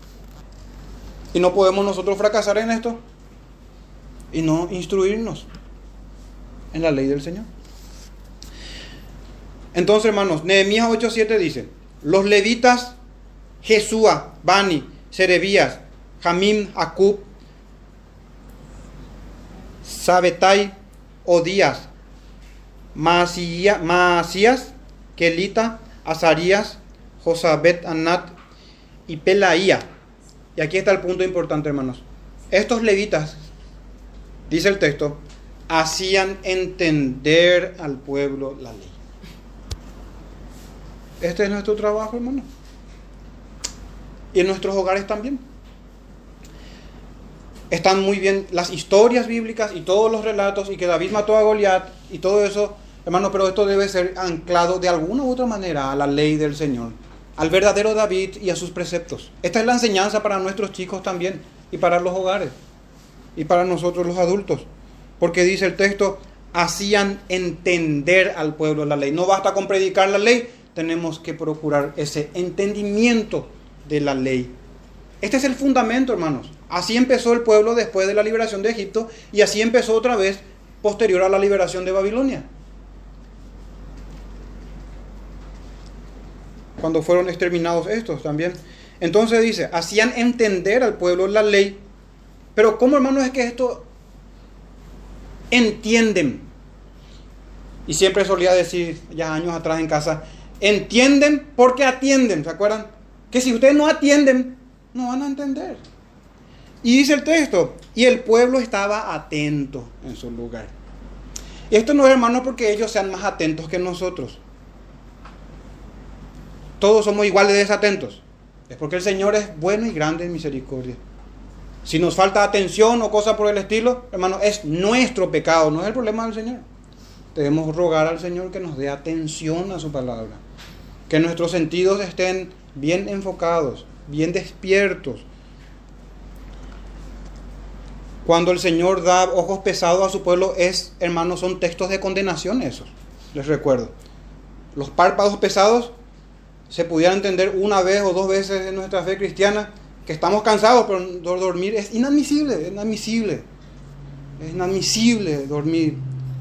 Speaker 1: Y no podemos nosotros fracasar en esto y no instruirnos en la ley del Señor. Entonces, hermanos, Nehemías ocho siete dice: los levitas Jesúa, Bani, Serebías, Jamim, Acub, Sabetai, Odías, Maasías, Kelita, Azarías, Josabet, Anat y Pelaía. Y aquí está el punto importante, hermanos. Estos levitas, dice el texto, hacían entender al pueblo la ley. Este es nuestro trabajo, hermanos. Y en nuestros hogares también. Están muy bien las historias bíblicas y todos los relatos, y que David mató a Goliat y todo eso, hermano, pero esto debe ser anclado de alguna u otra manera a la ley del Señor, al verdadero David y a sus preceptos. Esta es la enseñanza para nuestros chicos también, y para los hogares, y para nosotros los adultos. Porque dice el texto, hacían entender al pueblo la ley. No basta con predicar la ley, tenemos que procurar ese entendimiento de la ley. Este es el fundamento, hermanos. Así empezó el pueblo después de la liberación de Egipto, y así empezó otra vez posterior a la liberación de Babilonia, cuando fueron exterminados estos también. Entonces dice, hacían entender al pueblo la ley. Pero ¿cómo, hermanos, es que esto entienden? Y siempre solía decir, ya años atrás en casa, Entienden porque atienden, ¿se acuerdan? Que si ustedes no atienden, no van a entender. Y dice el texto, y el pueblo estaba atento en su lugar. Y esto no es, hermano, porque ellos sean más atentos que nosotros. Todos somos igual de desatentos. Es porque el Señor es bueno y grande en misericordia. Si nos falta atención o cosa por el estilo, hermano, es nuestro pecado, no es el problema del Señor. Debemos rogar al Señor que nos dé atención a su palabra. Que nuestros sentidos estén bien enfocados, bien despiertos. Cuando el Señor da ojos pesados a su pueblo, es, hermanos, son textos de condenación esos. Les recuerdo. Los párpados pesados se pudieran entender una vez o dos veces en nuestra fe cristiana, que estamos cansados, pero dormir es inadmisible, es inadmisible. Es inadmisible dormir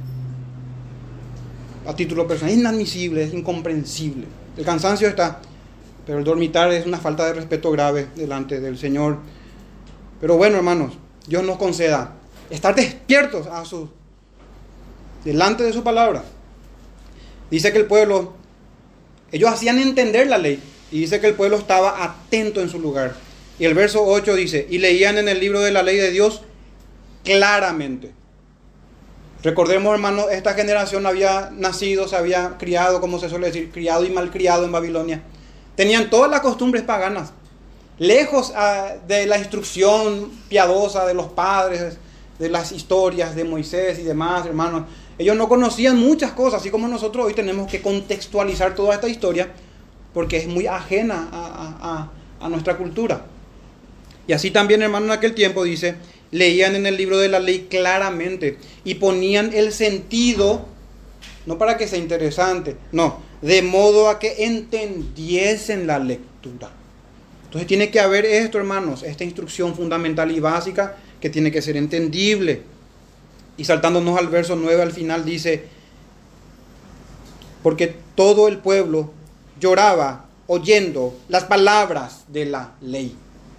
Speaker 1: a título personal, es inadmisible, es incomprensible. El cansancio está, pero el dormitar es una falta de respeto grave delante del Señor. Pero bueno, hermanos, Dios nos conceda estar despiertos a su, delante de su palabra. Dice que el pueblo, ellos hacían entender la ley, y dice que el pueblo estaba atento en su lugar. Y el verso ocho dice, y leían en el libro de la ley de Dios claramente. Recordemos, hermanos, esta generación había nacido, se había criado, como se suele decir, criado y malcriado en Babilonia. Tenían todas las costumbres paganas, lejos uh, de la instrucción piadosa de los padres, de las historias de Moisés y demás, hermanos. Ellos no conocían muchas cosas, así como nosotros hoy tenemos que contextualizar toda esta historia, porque es muy ajena a, a, a nuestra cultura. Y así también, hermano, en aquel tiempo dice, leían en el libro de la ley claramente y ponían el sentido, no para que sea interesante, no, de modo a que entendiesen la lectura. Entonces tiene que haber esto, hermanos, esta instrucción fundamental y básica que tiene que ser entendible. Y saltándonos al verso nueve al final dice, porque todo el pueblo lloraba oyendo las palabras de la ley.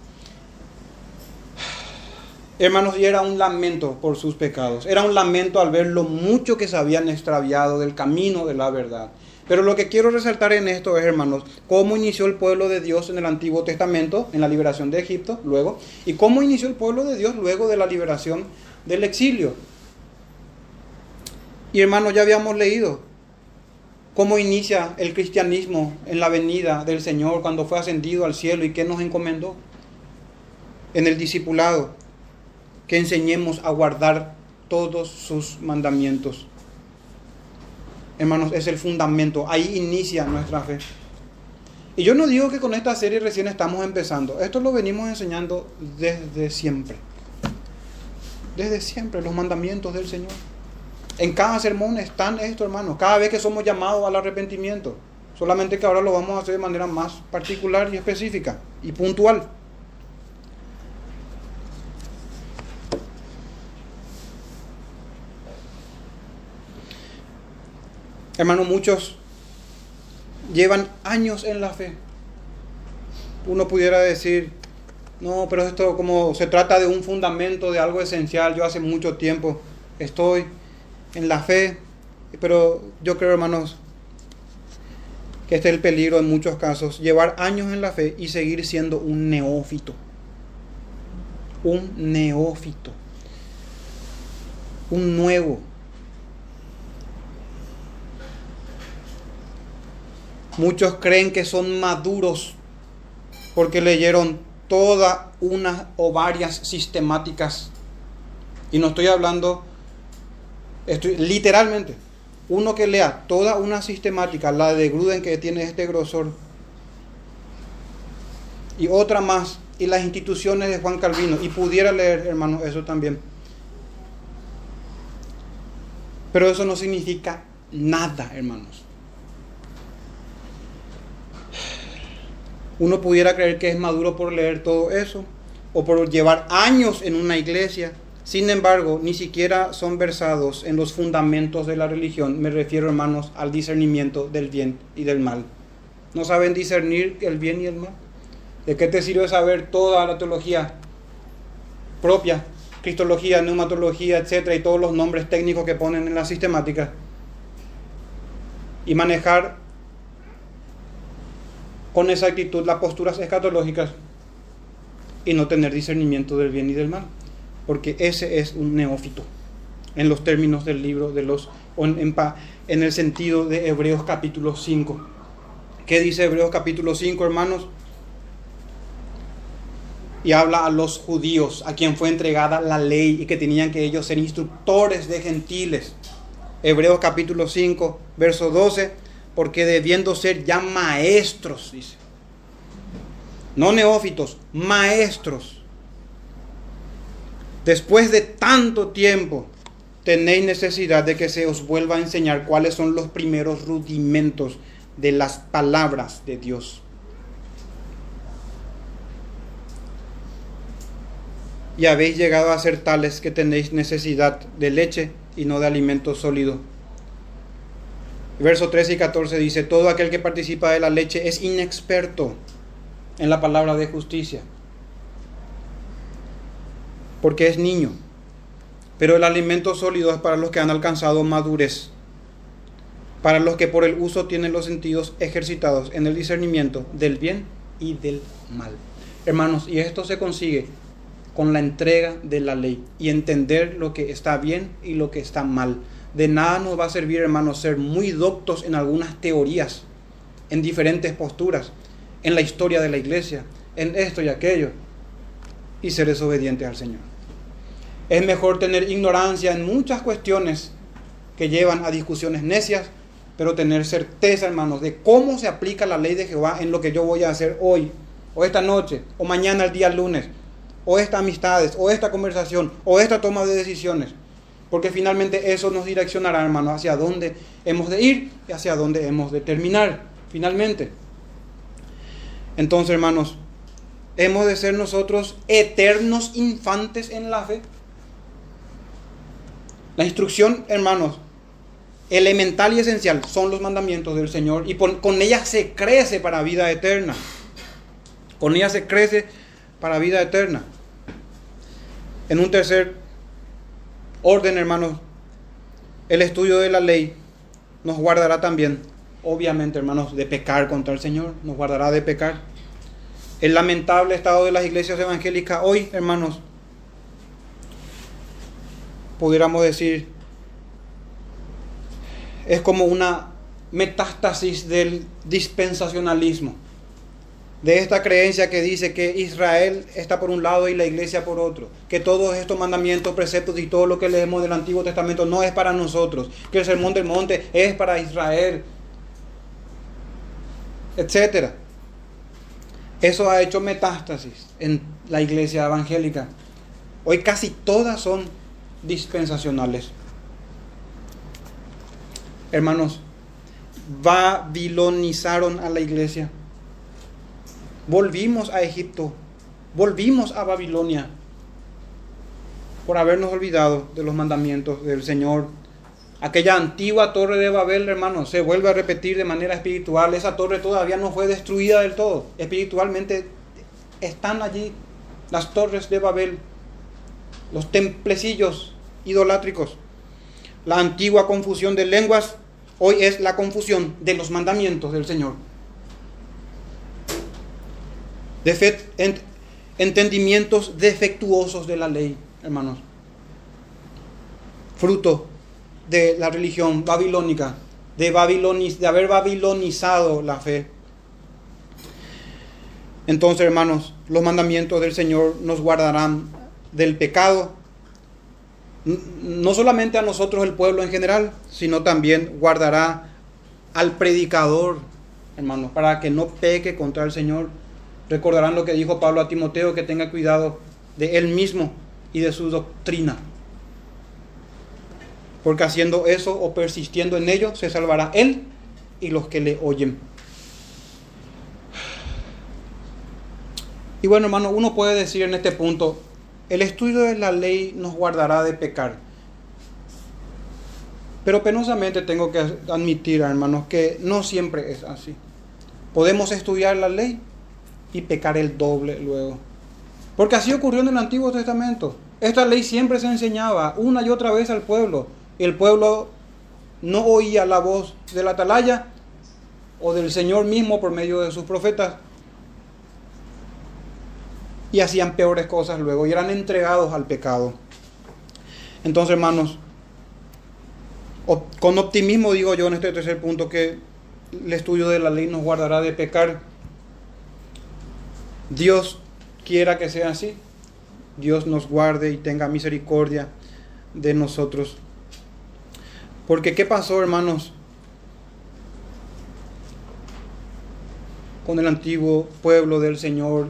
Speaker 1: Hermanos, y era un lamento por sus pecados. Era un lamento al ver lo mucho que se habían extraviado del camino de la verdad. Pero lo que quiero resaltar en esto es, hermanos, cómo inició el pueblo de Dios en el Antiguo Testamento, en la liberación de Egipto, luego, y cómo inició el pueblo de Dios luego de la liberación del exilio. Y, hermanos, ya habíamos leído cómo inicia el cristianismo en la venida del Señor cuando fue ascendido al cielo y qué nos encomendó en el discipulado. Que enseñemos a guardar todos sus mandamientos. Hermanos, es el fundamento. Ahí inicia nuestra fe. Y yo no digo que con esta serie recién estamos empezando. Esto lo venimos enseñando desde siempre. Desde siempre, los mandamientos del Señor. En cada sermón están esto, hermanos. Cada vez que somos llamados al arrepentimiento. Solamente que ahora lo vamos a hacer de manera más particular y específica y puntual. Hermanos, muchos llevan años en la fe. Uno pudiera decir, no, pero esto como se trata de un fundamento, de algo esencial. Yo hace mucho tiempo estoy en la fe, pero yo creo, hermanos, que este es el peligro en muchos casos. Llevar años en la fe y seguir siendo un neófito. Un neófito. Un nuevo. Muchos creen que son maduros porque leyeron toda una o varias sistemáticas. Y no estoy hablando, estoy, literalmente, uno que lea toda una sistemática, la de Gruden que tiene este grosor, y otra más, y las instituciones de Juan Calvino, y pudiera leer, hermanos, eso también. Pero eso no significa nada, hermanos. Uno pudiera creer que es maduro por leer todo eso o por llevar años en una iglesia. Sin embargo, ni siquiera son versados en los fundamentos de la religión. Me refiero, hermanos, al discernimiento del bien y del mal. ¿No saben discernir el bien y el mal? ¿De qué te sirve saber toda la teología propia, cristología, neumatología, etcétera, y todos los nombres técnicos que ponen en la sistemática? Y manejar con exactitud las posturas escatológicas y no tener discernimiento del bien y del mal, porque ese es un neófito en los términos del libro de los en, en, en el sentido de Hebreos capítulo cinco. ¿Qué dice Hebreos capítulo cinco, hermanos? Y habla a los judíos, a quien fue entregada la ley y que tenían que ellos ser instructores de gentiles. Hebreos capítulo cinco, verso doce, porque debiendo ser ya maestros, dice, no neófitos, maestros, después de tanto tiempo, tenéis necesidad de que se os vuelva a enseñar cuáles son los primeros rudimentos de las palabras de Dios. Y habéis llegado a ser tales que tenéis necesidad de leche y no de alimento sólido. Verso trece y catorce dice: todo aquel que participa de la leche es inexperto en la palabra de justicia, porque es niño. Pero el alimento sólido es para los que han alcanzado madurez, para los que por el uso tienen los sentidos ejercitados en el discernimiento del bien y del mal. Hermanos, y esto se consigue con la entrega de la ley y entender lo que está bien y lo que está mal. De nada nos va a servir, hermanos, ser muy doctos en algunas teorías, en diferentes posturas, en la historia de la iglesia, en esto y aquello, y ser desobedientes al Señor. Es mejor tener ignorancia en muchas cuestiones que llevan a discusiones necias, pero tener certeza, hermanos, de cómo se aplica la ley de Jehová en lo que yo voy a hacer hoy, o esta noche, o mañana el día lunes, o estas amistades, o esta conversación, o esta toma de decisiones. Porque finalmente eso nos direccionará, hermanos, hacia dónde hemos de ir y hacia dónde hemos de terminar, finalmente. Entonces, hermanos, ¿hemos de ser nosotros eternos infantes en la fe? La instrucción, hermanos, elemental y esencial son los mandamientos del Señor, y con, con ella se crece para vida eterna. Con ella se crece para vida eterna. En un tercer orden, hermanos, el estudio de la ley nos guardará también, obviamente, hermanos, de pecar contra el Señor, nos guardará de pecar. El lamentable estado de las iglesias evangélicas hoy, hermanos, pudiéramos decir, es como una metástasis del dispensacionalismo, de esta creencia que dice que Israel está por un lado y la iglesia por otro, que todos estos mandamientos, preceptos y todo lo que leemos del Antiguo Testamento no es para nosotros, que el sermón del monte es para Israel, etcétera. Eso ha hecho metástasis en la iglesia evangélica. Hoy casi todas son dispensacionales. Hermanos, babilonizaron a la iglesia. Volvimos a Egipto, volvimos a Babilonia por habernos olvidado de los mandamientos del Señor. Aquella antigua torre de Babel, hermanos, se vuelve a repetir de manera espiritual. Esa torre todavía no fue destruida del todo. Espiritualmente están allí las torres de Babel, los templecillos idolátricos. La antigua confusión de lenguas hoy es la confusión de los mandamientos del Señor. Defect, ent, entendimientos defectuosos de la ley, hermanos, fruto de la religión babilónica, de, babiloniz, de haber babilonizado la fe. Entonces, hermanos, los mandamientos del Señor nos guardarán del pecado, no solamente a nosotros, el pueblo en general, sino también guardará al predicador, hermanos, para que no peque contra el Señor. Recordarán lo que dijo Pablo a Timoteo, que tenga cuidado de él mismo y de su doctrina, porque haciendo eso o persistiendo en ello se salvará él y los que le oyen. Y bueno, hermano, uno puede decir en este punto, el estudio de la ley nos guardará de pecar. Pero penosamente tengo que admitir, hermanos, que no siempre es así. Podemos estudiar la ley y pecar el doble luego. Porque así ocurrió en el Antiguo Testamento. Esta ley siempre se enseñaba una y otra vez al pueblo. Y el pueblo no oía la voz del atalaya, o del Señor mismo por medio de sus profetas, y hacían peores cosas luego y eran entregados al pecado. Entonces, hermanos, con optimismo digo yo en este tercer punto que el estudio de la ley nos guardará de pecar. Dios quiera que sea así. Dios nos guarde y tenga misericordia de nosotros. Porque ¿qué pasó, hermanos, con el antiguo pueblo del Señor?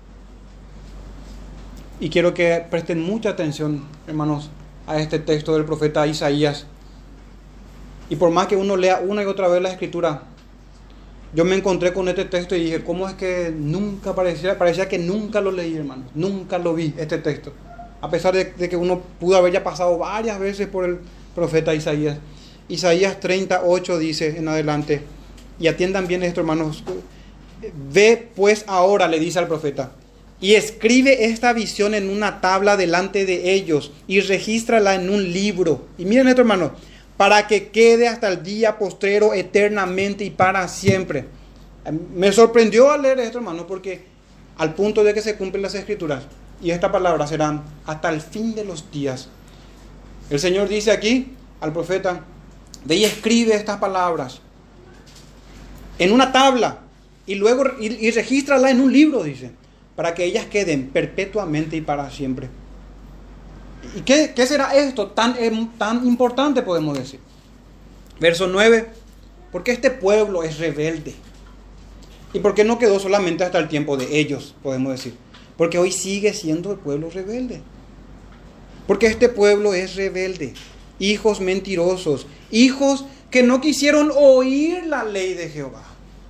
Speaker 1: Y quiero que presten mucha atención, hermanos, a este texto del profeta Isaías. Y por más que uno lea una y otra vez la Escritura, yo me encontré con este texto y dije, ¿cómo es que nunca parecía, parecía que nunca lo leí, hermanos? Nunca lo vi, este texto. A pesar de, de que uno pudo haber ya pasado varias veces por el profeta Isaías. Isaías treinta y ocho dice en adelante, y atiendan bien esto, hermanos. Ve pues ahora, le dice al profeta, y escribe esta visión en una tabla delante de ellos, y regístrala en un libro. Y miren esto, hermanos, para que quede hasta el día postrero eternamente y para siempre. Me sorprendió al leer esto, hermano, porque al punto de que se cumplen las Escrituras, y esta palabra serán hasta el fin de los días. El Señor dice aquí al profeta, ve y escribe estas palabras en una tabla, y luego y, y regístrala en un libro, dice, para que ellas queden perpetuamente y para siempre. ¿Y qué, qué será esto tan, tan importante, podemos decir? Verso nueve, porque este pueblo es rebelde. ¿Y por qué no quedó solamente hasta el tiempo de ellos, podemos decir? Porque hoy sigue siendo el pueblo rebelde. Porque este pueblo es rebelde. Hijos mentirosos. Hijos que no quisieron oír la ley de Jehová.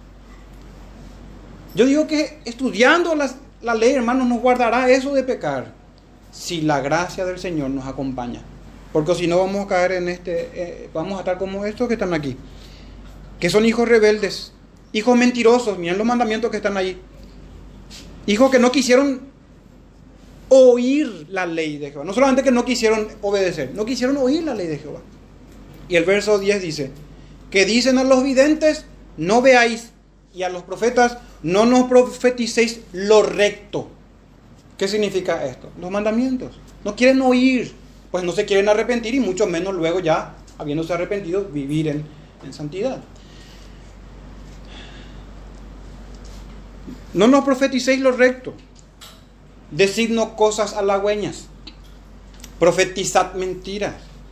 Speaker 1: Yo digo que estudiando la, la ley, hermanos, nos guardará eso de pecar. Si la gracia del Señor nos acompaña. Porque si no vamos a caer en este, eh, vamos a estar como estos que están aquí. Que son hijos rebeldes, hijos mentirosos. Miren los mandamientos que están ahí. Hijos que no quisieron oír la ley de Jehová. No solamente que no quisieron obedecer, no quisieron oír la ley de Jehová. Y el verso diez dice, que dicen a los videntes, no veáis, y a los profetas, no nos profeticéis lo recto. ¿Qué significa esto? Los mandamientos. No quieren oír, pues no se quieren arrepentir y mucho menos luego ya, habiéndose arrepentido, vivir en, en santidad. No nos profeticéis lo recto. Decidnos cosas halagüeñas. Profetizad mentiras.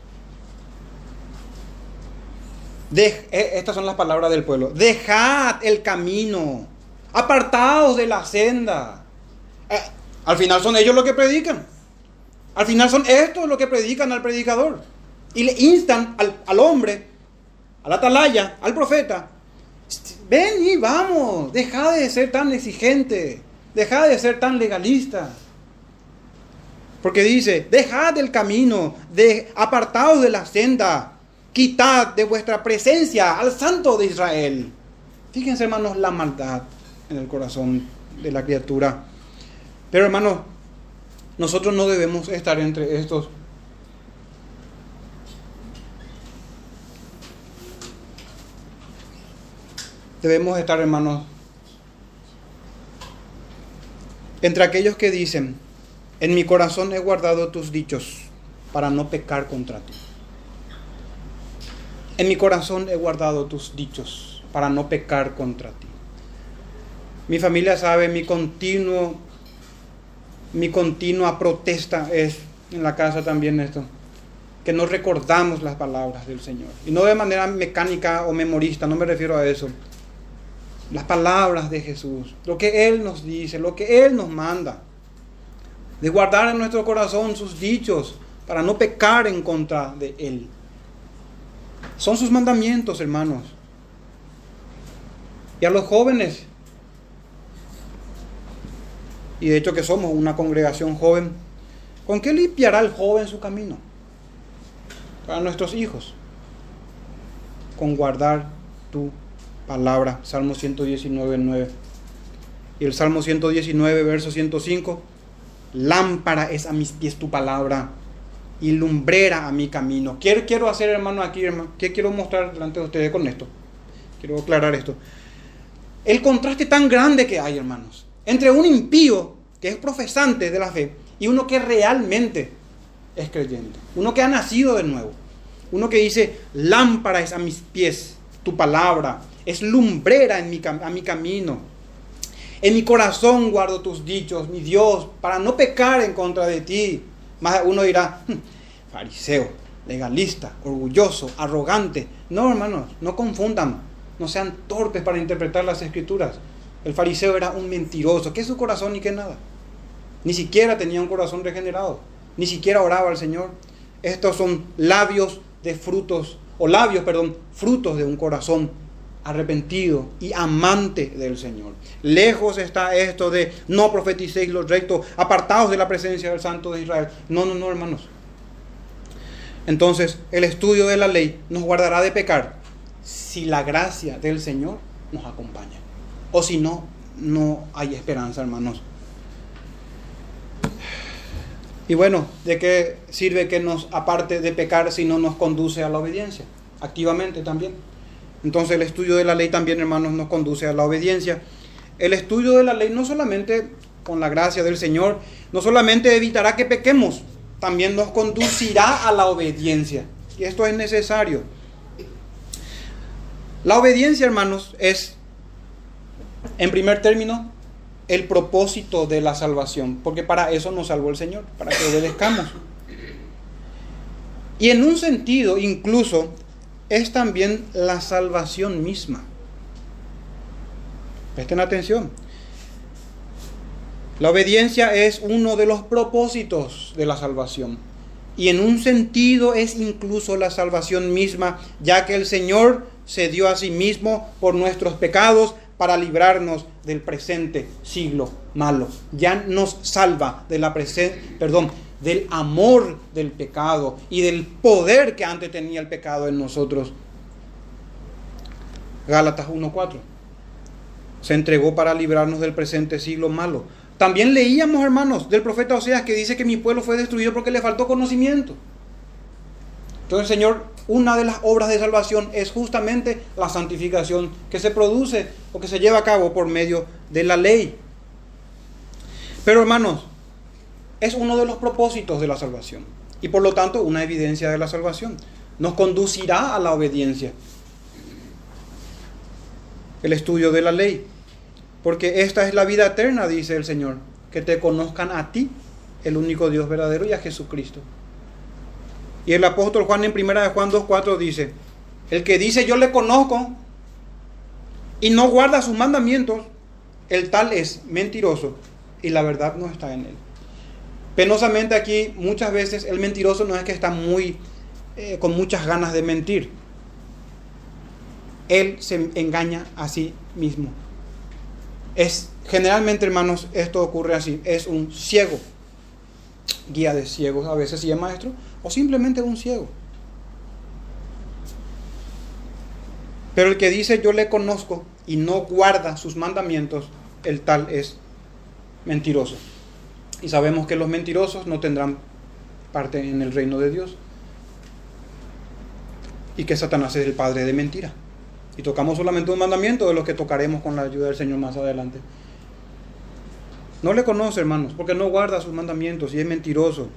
Speaker 1: De, estas son las palabras del pueblo. Dejad el camino. Apartaos de la senda. Eh, Al final son ellos los que predican. Al final son estos los que predican al predicador. Y le instan al, al hombre, al atalaya, al profeta. Ven y vamos. Deja de ser tan exigente. Deja de ser tan legalista. Porque dice, dejad el camino, de, apartaos de la senda. Quitad de vuestra presencia al Santo de Israel. Fíjense, hermanos, la maldad en el corazón de la criatura. Pero, hermanos, nosotros no debemos estar entre estos. Debemos estar, hermanos, entre aquellos que dicen, en mi corazón he guardado tus dichos para no pecar contra ti. En mi corazón he guardado tus dichos para no pecar contra ti. Mi familia sabe, mi continuo, mi continua protesta es en la casa también esto, que no recordamos las palabras del Señor. Y no de manera mecánica o memorista, no me refiero a eso. Las palabras de Jesús, lo que Él nos dice, lo que Él nos manda. De guardar en nuestro corazón sus dichos para no pecar en contra de Él. Son sus mandamientos, hermanos. Y a los jóvenes, y de hecho que somos una congregación joven, ¿con qué limpiará el joven su camino? Para nuestros hijos, con guardar tu palabra. Salmo ciento diecinueve, nueve. Y el Salmo ciento diecinueve, verso ciento cinco. Lámpara es a mis pies tu palabra y lumbrera a mi camino. Quiero, quiero hacer, hermano, aquí, hermano, ¿qué quiero mostrar delante de ustedes con esto? quiero aclarar esto. El contraste tan grande que hay, hermanos, entre un impío que es profesante de la fe y uno que realmente es creyente. Uno que ha nacido de nuevo. Uno que dice, lámpara es a mis pies tu palabra, es lumbrera en mi, a mi camino. En mi corazón guardo tus dichos, mi Dios, para no pecar en contra de ti. Más uno dirá, fariseo, legalista, orgulloso, arrogante. No, hermanos, no confundan, no sean torpes para interpretar las escrituras. El fariseo era un mentiroso, que es su corazón ni que nada. Ni siquiera tenía un corazón regenerado, ni siquiera oraba al Señor. Estos son labios de frutos, o labios, perdón, frutos de un corazón arrepentido y amante del Señor. Lejos está esto de no profeticéis los rectos, apartados de la presencia del Santo de Israel. No, no, no, hermanos. Entonces, el estudio de la ley nos guardará de pecar si la gracia del Señor nos acompaña. O si no, no hay esperanza, hermanos. Y bueno, ¿de qué sirve que nos aparte de pecar si no nos conduce a la obediencia? Activamente también. Entonces el estudio de la ley también, hermanos, nos conduce a la obediencia. El estudio de la ley no solamente con la gracia del Señor, no solamente evitará que pequemos, también nos conducirá a la obediencia. Y esto es necesario. La obediencia, hermanos, es, en primer término, el propósito de la salvación, porque para eso nos salvó el Señor, para que obedezcamos. Y en un sentido, incluso, es también la salvación misma. Presten atención. La obediencia es uno de los propósitos de la salvación. Y en un sentido es incluso la salvación misma, ya que el Señor se dio a sí mismo por nuestros pecados para librarnos del presente siglo malo. Ya nos salva de la presen- perdón, del amor del pecado y del poder que antes tenía el pecado en nosotros. Gálatas uno cuatro. Se entregó para librarnos del presente siglo malo. También leíamos, hermanos, del profeta Oseas, que dice que mi pueblo fue destruido porque le faltó conocimiento. Entonces, Señor, una de las obras de salvación es justamente la santificación que se produce o que se lleva a cabo por medio de la ley. Pero, hermanos, es uno de los propósitos de la salvación y por lo tanto una evidencia de la salvación. Nos conducirá a la obediencia. El estudio de la ley. Porque esta es la vida eterna, dice el Señor, que te conozcan a ti, el único Dios verdadero, y a Jesucristo. Y el apóstol Juan en primera de Juan dos cuatro dice, el que dice yo le conozco y no guarda sus mandamientos, el tal es mentiroso y la verdad no está en él. Penosamente aquí muchas veces el mentiroso no es que está muy eh, con muchas ganas de mentir. Él se engaña a sí mismo. Es generalmente, hermanos, esto ocurre así. Es un ciego, guía de ciegos, a veces sí es maestro, o simplemente un ciego. Pero el que dice yo le conozco y no guarda sus mandamientos, el tal es mentiroso. Y sabemos que los mentirosos no tendrán parte en el reino de Dios. Y que Satanás es el padre de mentira. Y tocamos solamente un mandamiento de los que tocaremos con la ayuda del Señor más adelante. No le conoce, hermanos, porque no guarda sus mandamientos y es mentiroso.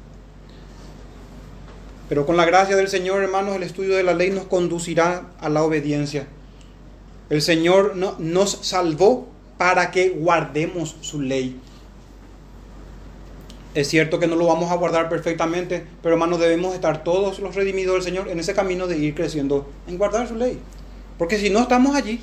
Speaker 1: Pero con la gracia del Señor, hermanos, el estudio de la ley nos conducirá a la obediencia. El Señor no, nos salvó para que guardemos su ley. Es cierto que no lo vamos a guardar perfectamente, pero hermanos, debemos estar todos los redimidos del Señor en ese camino de ir creciendo en guardar su ley. Porque si no estamos allí,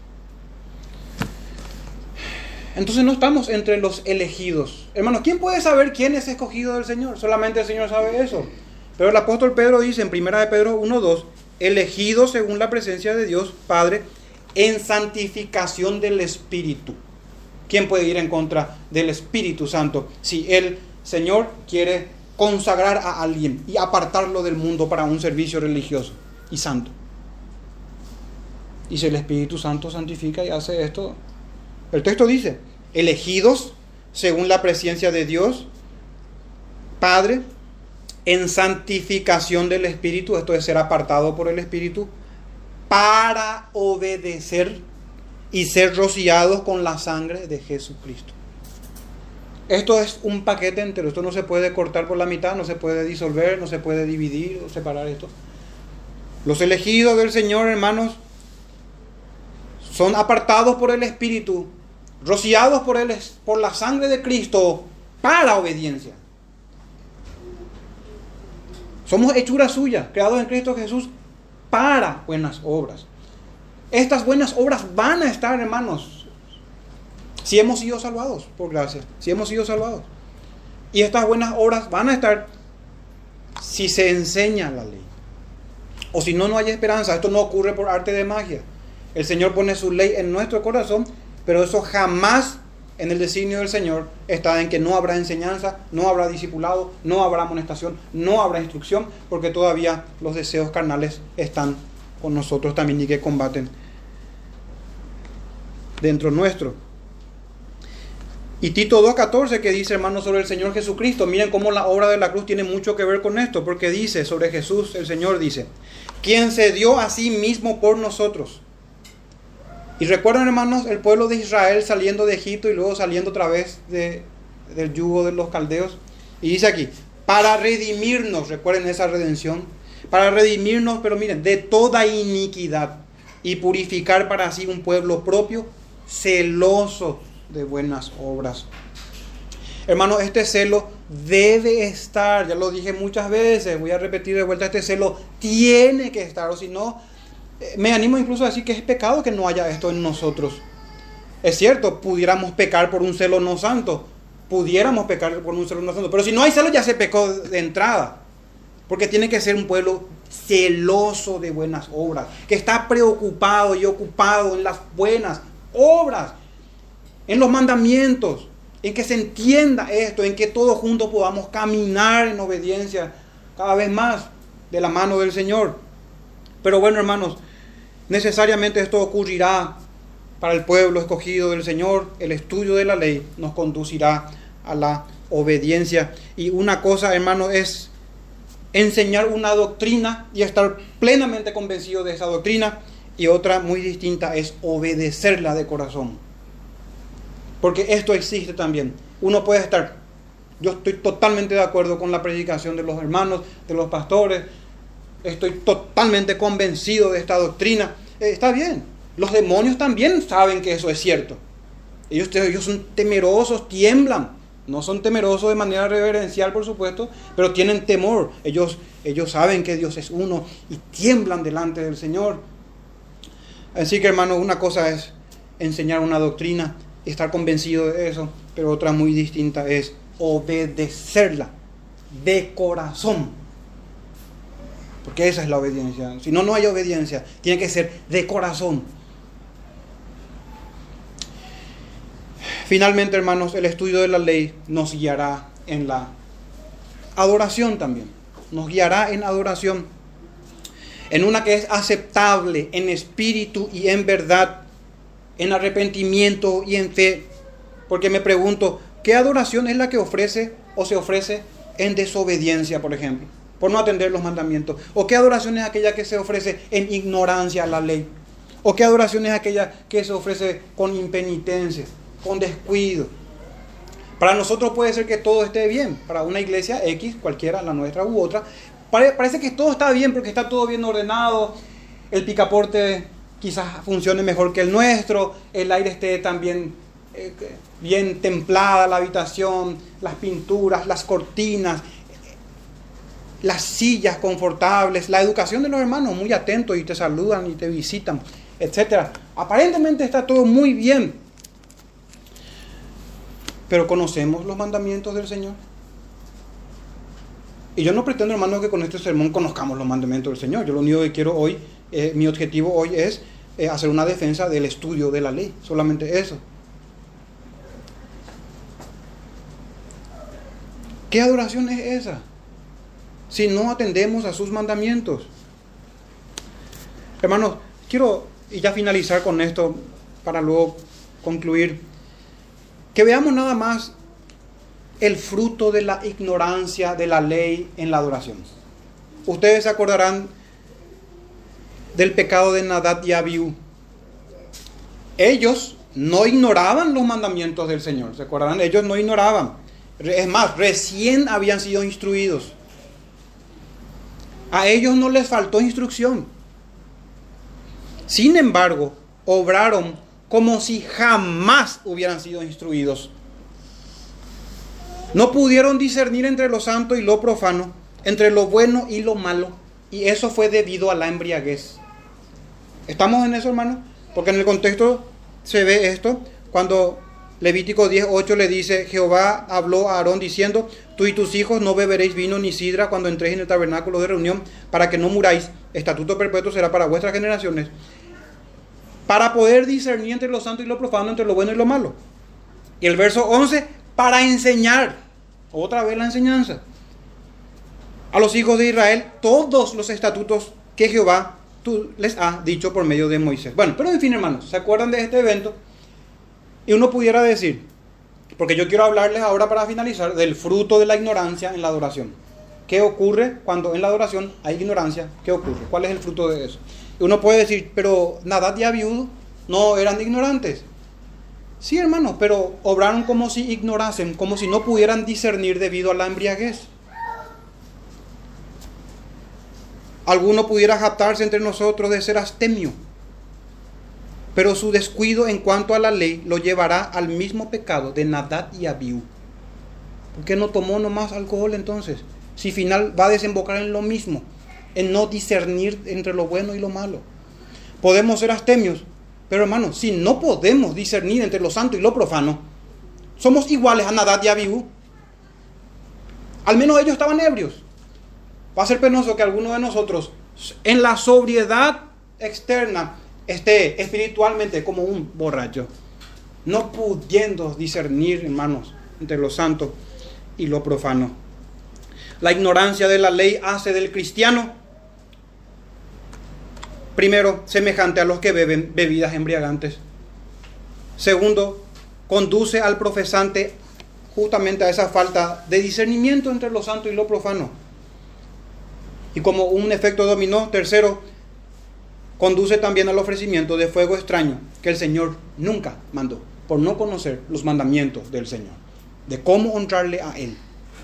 Speaker 1: entonces no estamos entre los elegidos. Hermanos, ¿quién puede saber quién es escogido del Señor? Solamente el Señor sabe eso. Pero el apóstol Pedro dice en primera de Pedro uno dos, elegidos según la presencia de Dios Padre en santificación del Espíritu. ¿Quién puede ir en contra del Espíritu Santo si el Señor quiere consagrar a alguien y apartarlo del mundo para un servicio religioso y santo? Y si el Espíritu Santo santifica y hace esto, el texto dice, elegidos según la presencia de Dios Padre en santificación del Espíritu, esto es ser apartado por el Espíritu, para obedecer y ser rociados con la sangre de Jesucristo. Esto es un paquete entero. Esto no se puede cortar por la mitad, no se puede disolver, no se puede dividir o separar esto. Los elegidos del Señor, hermanos, son apartados por el Espíritu, rociados por, el, por la sangre de Cristo para obediencia. Somos hechura suya, creados en Cristo Jesús para buenas obras. Estas buenas obras van a estar, hermanos, si hemos sido salvados, por gracia, si hemos sido salvados. Y estas buenas obras van a estar si se enseña la ley. O si no, no hay esperanza. Esto no ocurre por arte de magia. El Señor pone su ley en nuestro corazón, pero eso jamás en el designio del Señor está en que no habrá enseñanza, no habrá discipulado, no habrá amonestación, no habrá instrucción, porque todavía los deseos carnales están con nosotros también y que combaten dentro nuestro. Y Tito dos catorce, que dice, hermanos, sobre el Señor Jesucristo, miren cómo la obra de la cruz tiene mucho que ver con esto, porque dice sobre Jesús, el Señor dice, quien se dio a sí mismo por nosotros. Y recuerdan, hermanos, el pueblo de Israel saliendo de Egipto y luego saliendo otra vez de, del yugo de los caldeos. Y dice aquí, para redimirnos, recuerden esa redención, para redimirnos, pero miren, de toda iniquidad y purificar para sí un pueblo propio, celoso de buenas obras. Hermanos, este celo debe estar, ya lo dije muchas veces, voy a repetir de vuelta, este celo tiene que estar, o si no, me animo incluso a decir que es pecado que no haya esto en nosotros. Es cierto, pudiéramos pecar por un celo no santo, pudiéramos pecar por un celo no santo, pero si no hay celo ya se pecó de entrada, porque tiene que ser un pueblo celoso de buenas obras, que está preocupado y ocupado en las buenas obras, en los mandamientos, en que se entienda esto, en que todos juntos podamos caminar en obediencia cada vez más de la mano del Señor. Pero bueno, hermanos, necesariamente esto ocurrirá para el pueblo escogido del Señor. El estudio de la ley nos conducirá a la obediencia. Y una cosa, hermanos, es enseñar una doctrina y estar plenamente convencido de esa doctrina. Y otra muy distinta es obedecerla de corazón. Porque esto existe también. Uno puede estar, yo estoy totalmente de acuerdo con la predicación de los hermanos, de los pastores, estoy totalmente convencido de esta doctrina. Eh, está bien, los demonios también saben que eso es cierto. Ellos, ellos son temerosos, tiemblan. No son temerosos de manera reverencial, por supuesto, pero tienen temor. Ellos, ellos saben que Dios es uno y tiemblan delante del Señor. Así que, hermanos, una cosa es enseñar una doctrina, estar convencido de eso, pero otra muy distinta es obedecerla de corazón, porque esa es la obediencia. Si no, no hay obediencia, tiene que ser de corazón. Finalmente, hermanos, el estudio de la ley nos guiará en la adoración también, nos guiará en adoración, en una que es aceptable en espíritu y en verdad, en arrepentimiento y en fe. Porque me pregunto, ¿qué adoración es la que ofrece o se ofrece en desobediencia, por ejemplo, por no atender los mandamientos? ¿O qué adoración es aquella que se ofrece en ignorancia a la ley? ¿O qué adoración es aquella que se ofrece con impenitencia, con descuido? Para nosotros puede ser que todo esté bien, para una iglesia X, cualquiera, la nuestra u otra, parece que todo está bien porque está todo bien ordenado, el picaporte quizás funcione mejor que el nuestro, el aire esté también eh, bien templada la habitación, las pinturas, las cortinas, las sillas confortables, la educación de los hermanos muy atentos y te saludan y te visitan, etcétera. Aparentemente está todo muy bien, pero ¿conocemos los mandamientos del Señor? Y yo no pretendo, hermanos, que con este sermón conozcamos los mandamientos del Señor. Yo lo único que quiero hoy, eh, mi objetivo hoy es eh, hacer una defensa del estudio de la ley. Solamente eso. ¿Qué adoración es esa? Si no atendemos a sus mandamientos. Hermanos, quiero y ya finalizar con esto para luego concluir. Que veamos nada más el fruto de la ignorancia de la ley en la adoración. Ustedes se acordarán del pecado de Nadab y Abiú. Ellos no ignoraban los mandamientos del Señor, ¿se acuerdan? Ellos no ignoraban. Es más, recién habían sido instruidos. A ellos no les faltó instrucción. Sin embargo, obraron como si jamás hubieran sido instruidos. No pudieron discernir entre lo santo y lo profano, entre lo bueno y lo malo. Y eso fue debido a la embriaguez. ¿Estamos en eso, hermano? Porque en el contexto se ve esto. Cuando Levítico diez ocho le dice: Jehová habló a Aarón diciendo: tú y tus hijos no beberéis vino ni sidra cuando entréis en el tabernáculo de reunión, para que no muráis. Estatuto perpetuo será para vuestras generaciones. Para poder discernir entre lo santo y lo profano, entre lo bueno y lo malo. Y el verso once, para enseñar. Otra vez la enseñanza. A los hijos de Israel todos los estatutos que Jehová tú les ha dicho por medio de Moisés. Bueno, pero en fin, hermanos, ¿se acuerdan de este evento? Y uno pudiera decir, porque yo quiero hablarles ahora para finalizar, del fruto de la ignorancia en la adoración. ¿Qué ocurre cuando en la adoración hay ignorancia? ¿Qué ocurre? ¿Cuál es el fruto de eso? Y uno puede decir, pero Nadab y Abiú no eran ignorantes. Sí, hermanos, pero obraron como si ignorasen, como si no pudieran discernir debido a la embriaguez. Alguno pudiera jactarse entre nosotros de ser astemio, pero su descuido en cuanto a la ley lo llevará al mismo pecado de Nadab y Abiú. ¿Por qué no tomó nomás alcohol entonces? Si final va a desembocar en lo mismo, en no discernir entre lo bueno y lo malo. Podemos ser astemios, pero hermanos, si no podemos discernir entre lo santo y lo profano, somos iguales a Nadab y Abiú. Al menos ellos estaban ebrios. Va a ser penoso que alguno de nosotros, en la sobriedad externa, esté espiritualmente como un borracho, no pudiendo discernir, hermanos, entre lo santo y lo profano. La ignorancia de la ley hace del cristiano, primero, semejante a los que beben bebidas embriagantes. Segundo, conduce al profesante justamente a esa falta de discernimiento entre lo santo y lo profano. Y como un efecto dominó, tercero, conduce también al ofrecimiento de fuego extraño que el Señor nunca mandó, por no conocer los mandamientos del Señor, de cómo honrarle a Él.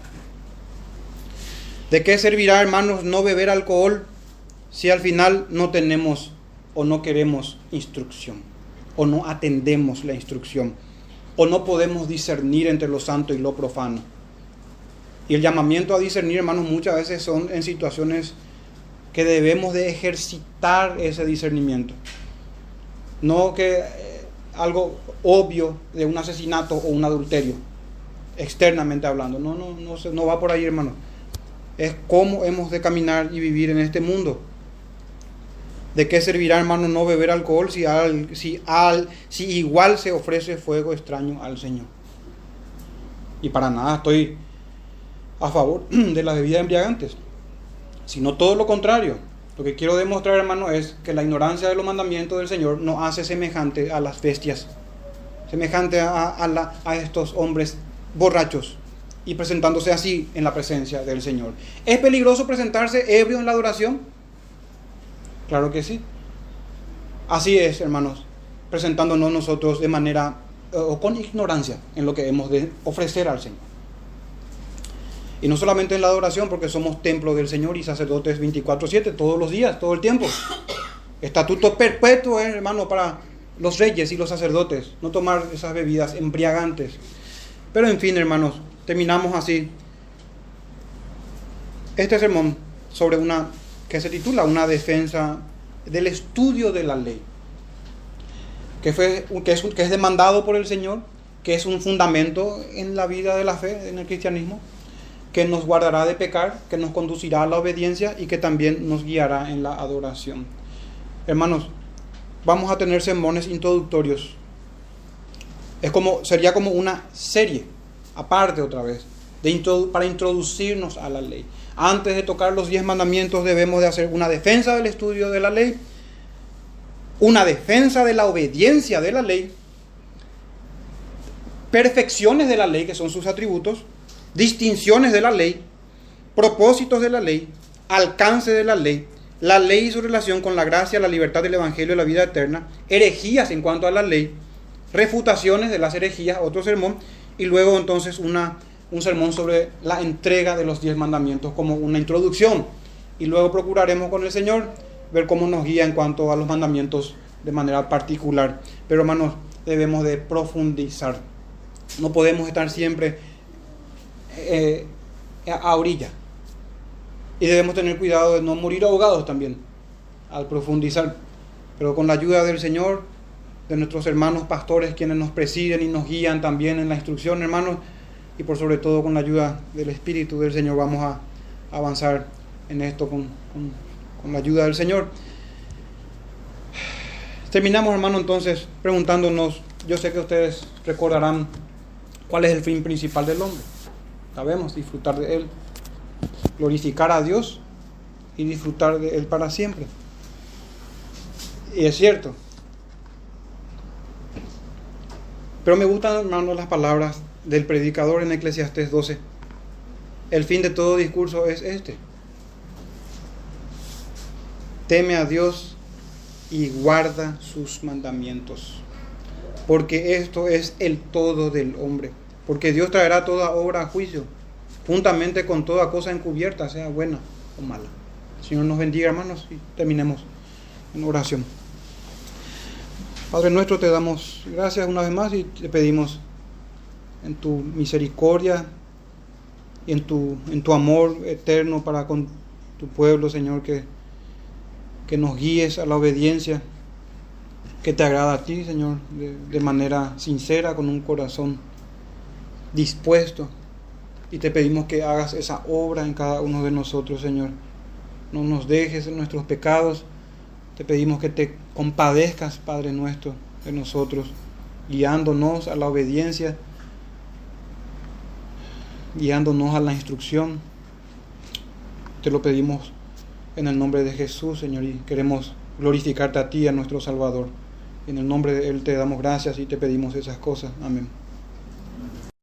Speaker 1: ¿De qué servirá, hermanos, no beber alcohol si al final no tenemos o no queremos instrucción, o no atendemos la instrucción, o no podemos discernir entre lo santo y lo profano? Y el llamamiento a discernir, hermanos, muchas veces son en situaciones que debemos de ejercitar ese discernimiento. No que eh, algo obvio de un asesinato o un adulterio, externamente hablando. No, no, no, no va por ahí, hermanos. Es cómo hemos de caminar y vivir en este mundo. ¿De qué servirá, hermano, no beber alcohol si, al, si, al, si igual se ofrece fuego extraño al Señor? Y para nada estoy a favor de las bebidas embriagantes, sino todo lo contrario. Lo que quiero demostrar, hermano, es que la ignorancia de los mandamientos del Señor nos hace semejante a las bestias, semejante a, a, la, a estos hombres borrachos, y presentándose así en la presencia del Señor. ¿Es peligroso presentarse ebrio en la adoración? Claro que sí. Así es, hermanos, presentándonos nosotros de manera o con ignorancia en lo que hemos de ofrecer al Señor. Y no solamente en la adoración, porque somos templo del Señor y sacerdotes veinticuatro siete, todos los días, todo el tiempo. Estatuto perpetuo, eh, hermano, para los reyes y los sacerdotes, no tomar esas bebidas embriagantes. Pero en fin, hermanos, terminamos así este sermón sobre una que se titula Una defensa del estudio de la ley, que, fue, que, es, que es demandado por el Señor, que es un fundamento en la vida de la fe, en el cristianismo, que nos guardará de pecar, que nos conducirá a la obediencia y que también nos guiará en la adoración. Hermanos, vamos a tener sermones introductorios. Es como, sería como una serie, aparte otra vez, de introdu- para introducirnos a la ley. Antes de tocar los diez mandamientos debemos de hacer una defensa del estudio de la ley, una defensa de la obediencia de la ley, perfecciones de la ley, que son sus atributos, distinciones de la ley, propósitos de la ley, alcance de la ley, la ley y su relación con la gracia, la libertad del Evangelio y la vida eterna, herejías en cuanto a la ley, refutaciones de las herejías, otro sermón, y luego entonces una, un sermón sobre la entrega de los diez mandamientos como una introducción. Y luego procuraremos con el Señor ver cómo nos guía en cuanto a los mandamientos de manera particular. Pero hermanos, debemos de profundizar. No podemos estar siempre eh, a orilla. Y debemos tener cuidado de no morir ahogados también al profundizar. Pero con la ayuda del Señor, de nuestros hermanos pastores, quienes nos presiden y nos guían también en la instrucción, hermanos, y por sobre todo con la ayuda del Espíritu del Señor, vamos a avanzar en esto con, con, con la ayuda del Señor. Terminamos, hermano, entonces preguntándonos, yo sé que ustedes recordarán cuál es el fin principal del hombre. Sabemos, disfrutar de Él, glorificar a Dios y disfrutar de Él para siempre. Y es cierto. Pero me gustan, hermanos, las palabras del predicador en Eclesiastés doce. El fin de todo discurso es este: teme a Dios y guarda sus mandamientos, porque esto es el todo del hombre. Porque Dios traerá toda obra a juicio, juntamente con toda cosa encubierta, sea buena o mala. El Señor nos bendiga, hermanos, y terminemos en oración. Padre nuestro, te damos gracias una vez más y te pedimos en tu misericordia y en tu, en tu amor eterno para con tu pueblo, Señor, que, que nos guíes a la obediencia que te agrada a ti, Señor, de, de manera sincera, con un corazón dispuesto. Y te pedimos que hagas esa obra en cada uno de nosotros, Señor. No nos dejes en nuestros pecados. Te pedimos que te compadezcas, Padre nuestro, de nosotros, guiándonos a la obediencia, guiándonos a la instrucción. Te lo pedimos en el nombre de Jesús, Señor, y queremos glorificarte a ti, a nuestro Salvador. En el nombre de Él te damos gracias y te pedimos esas cosas. Amén.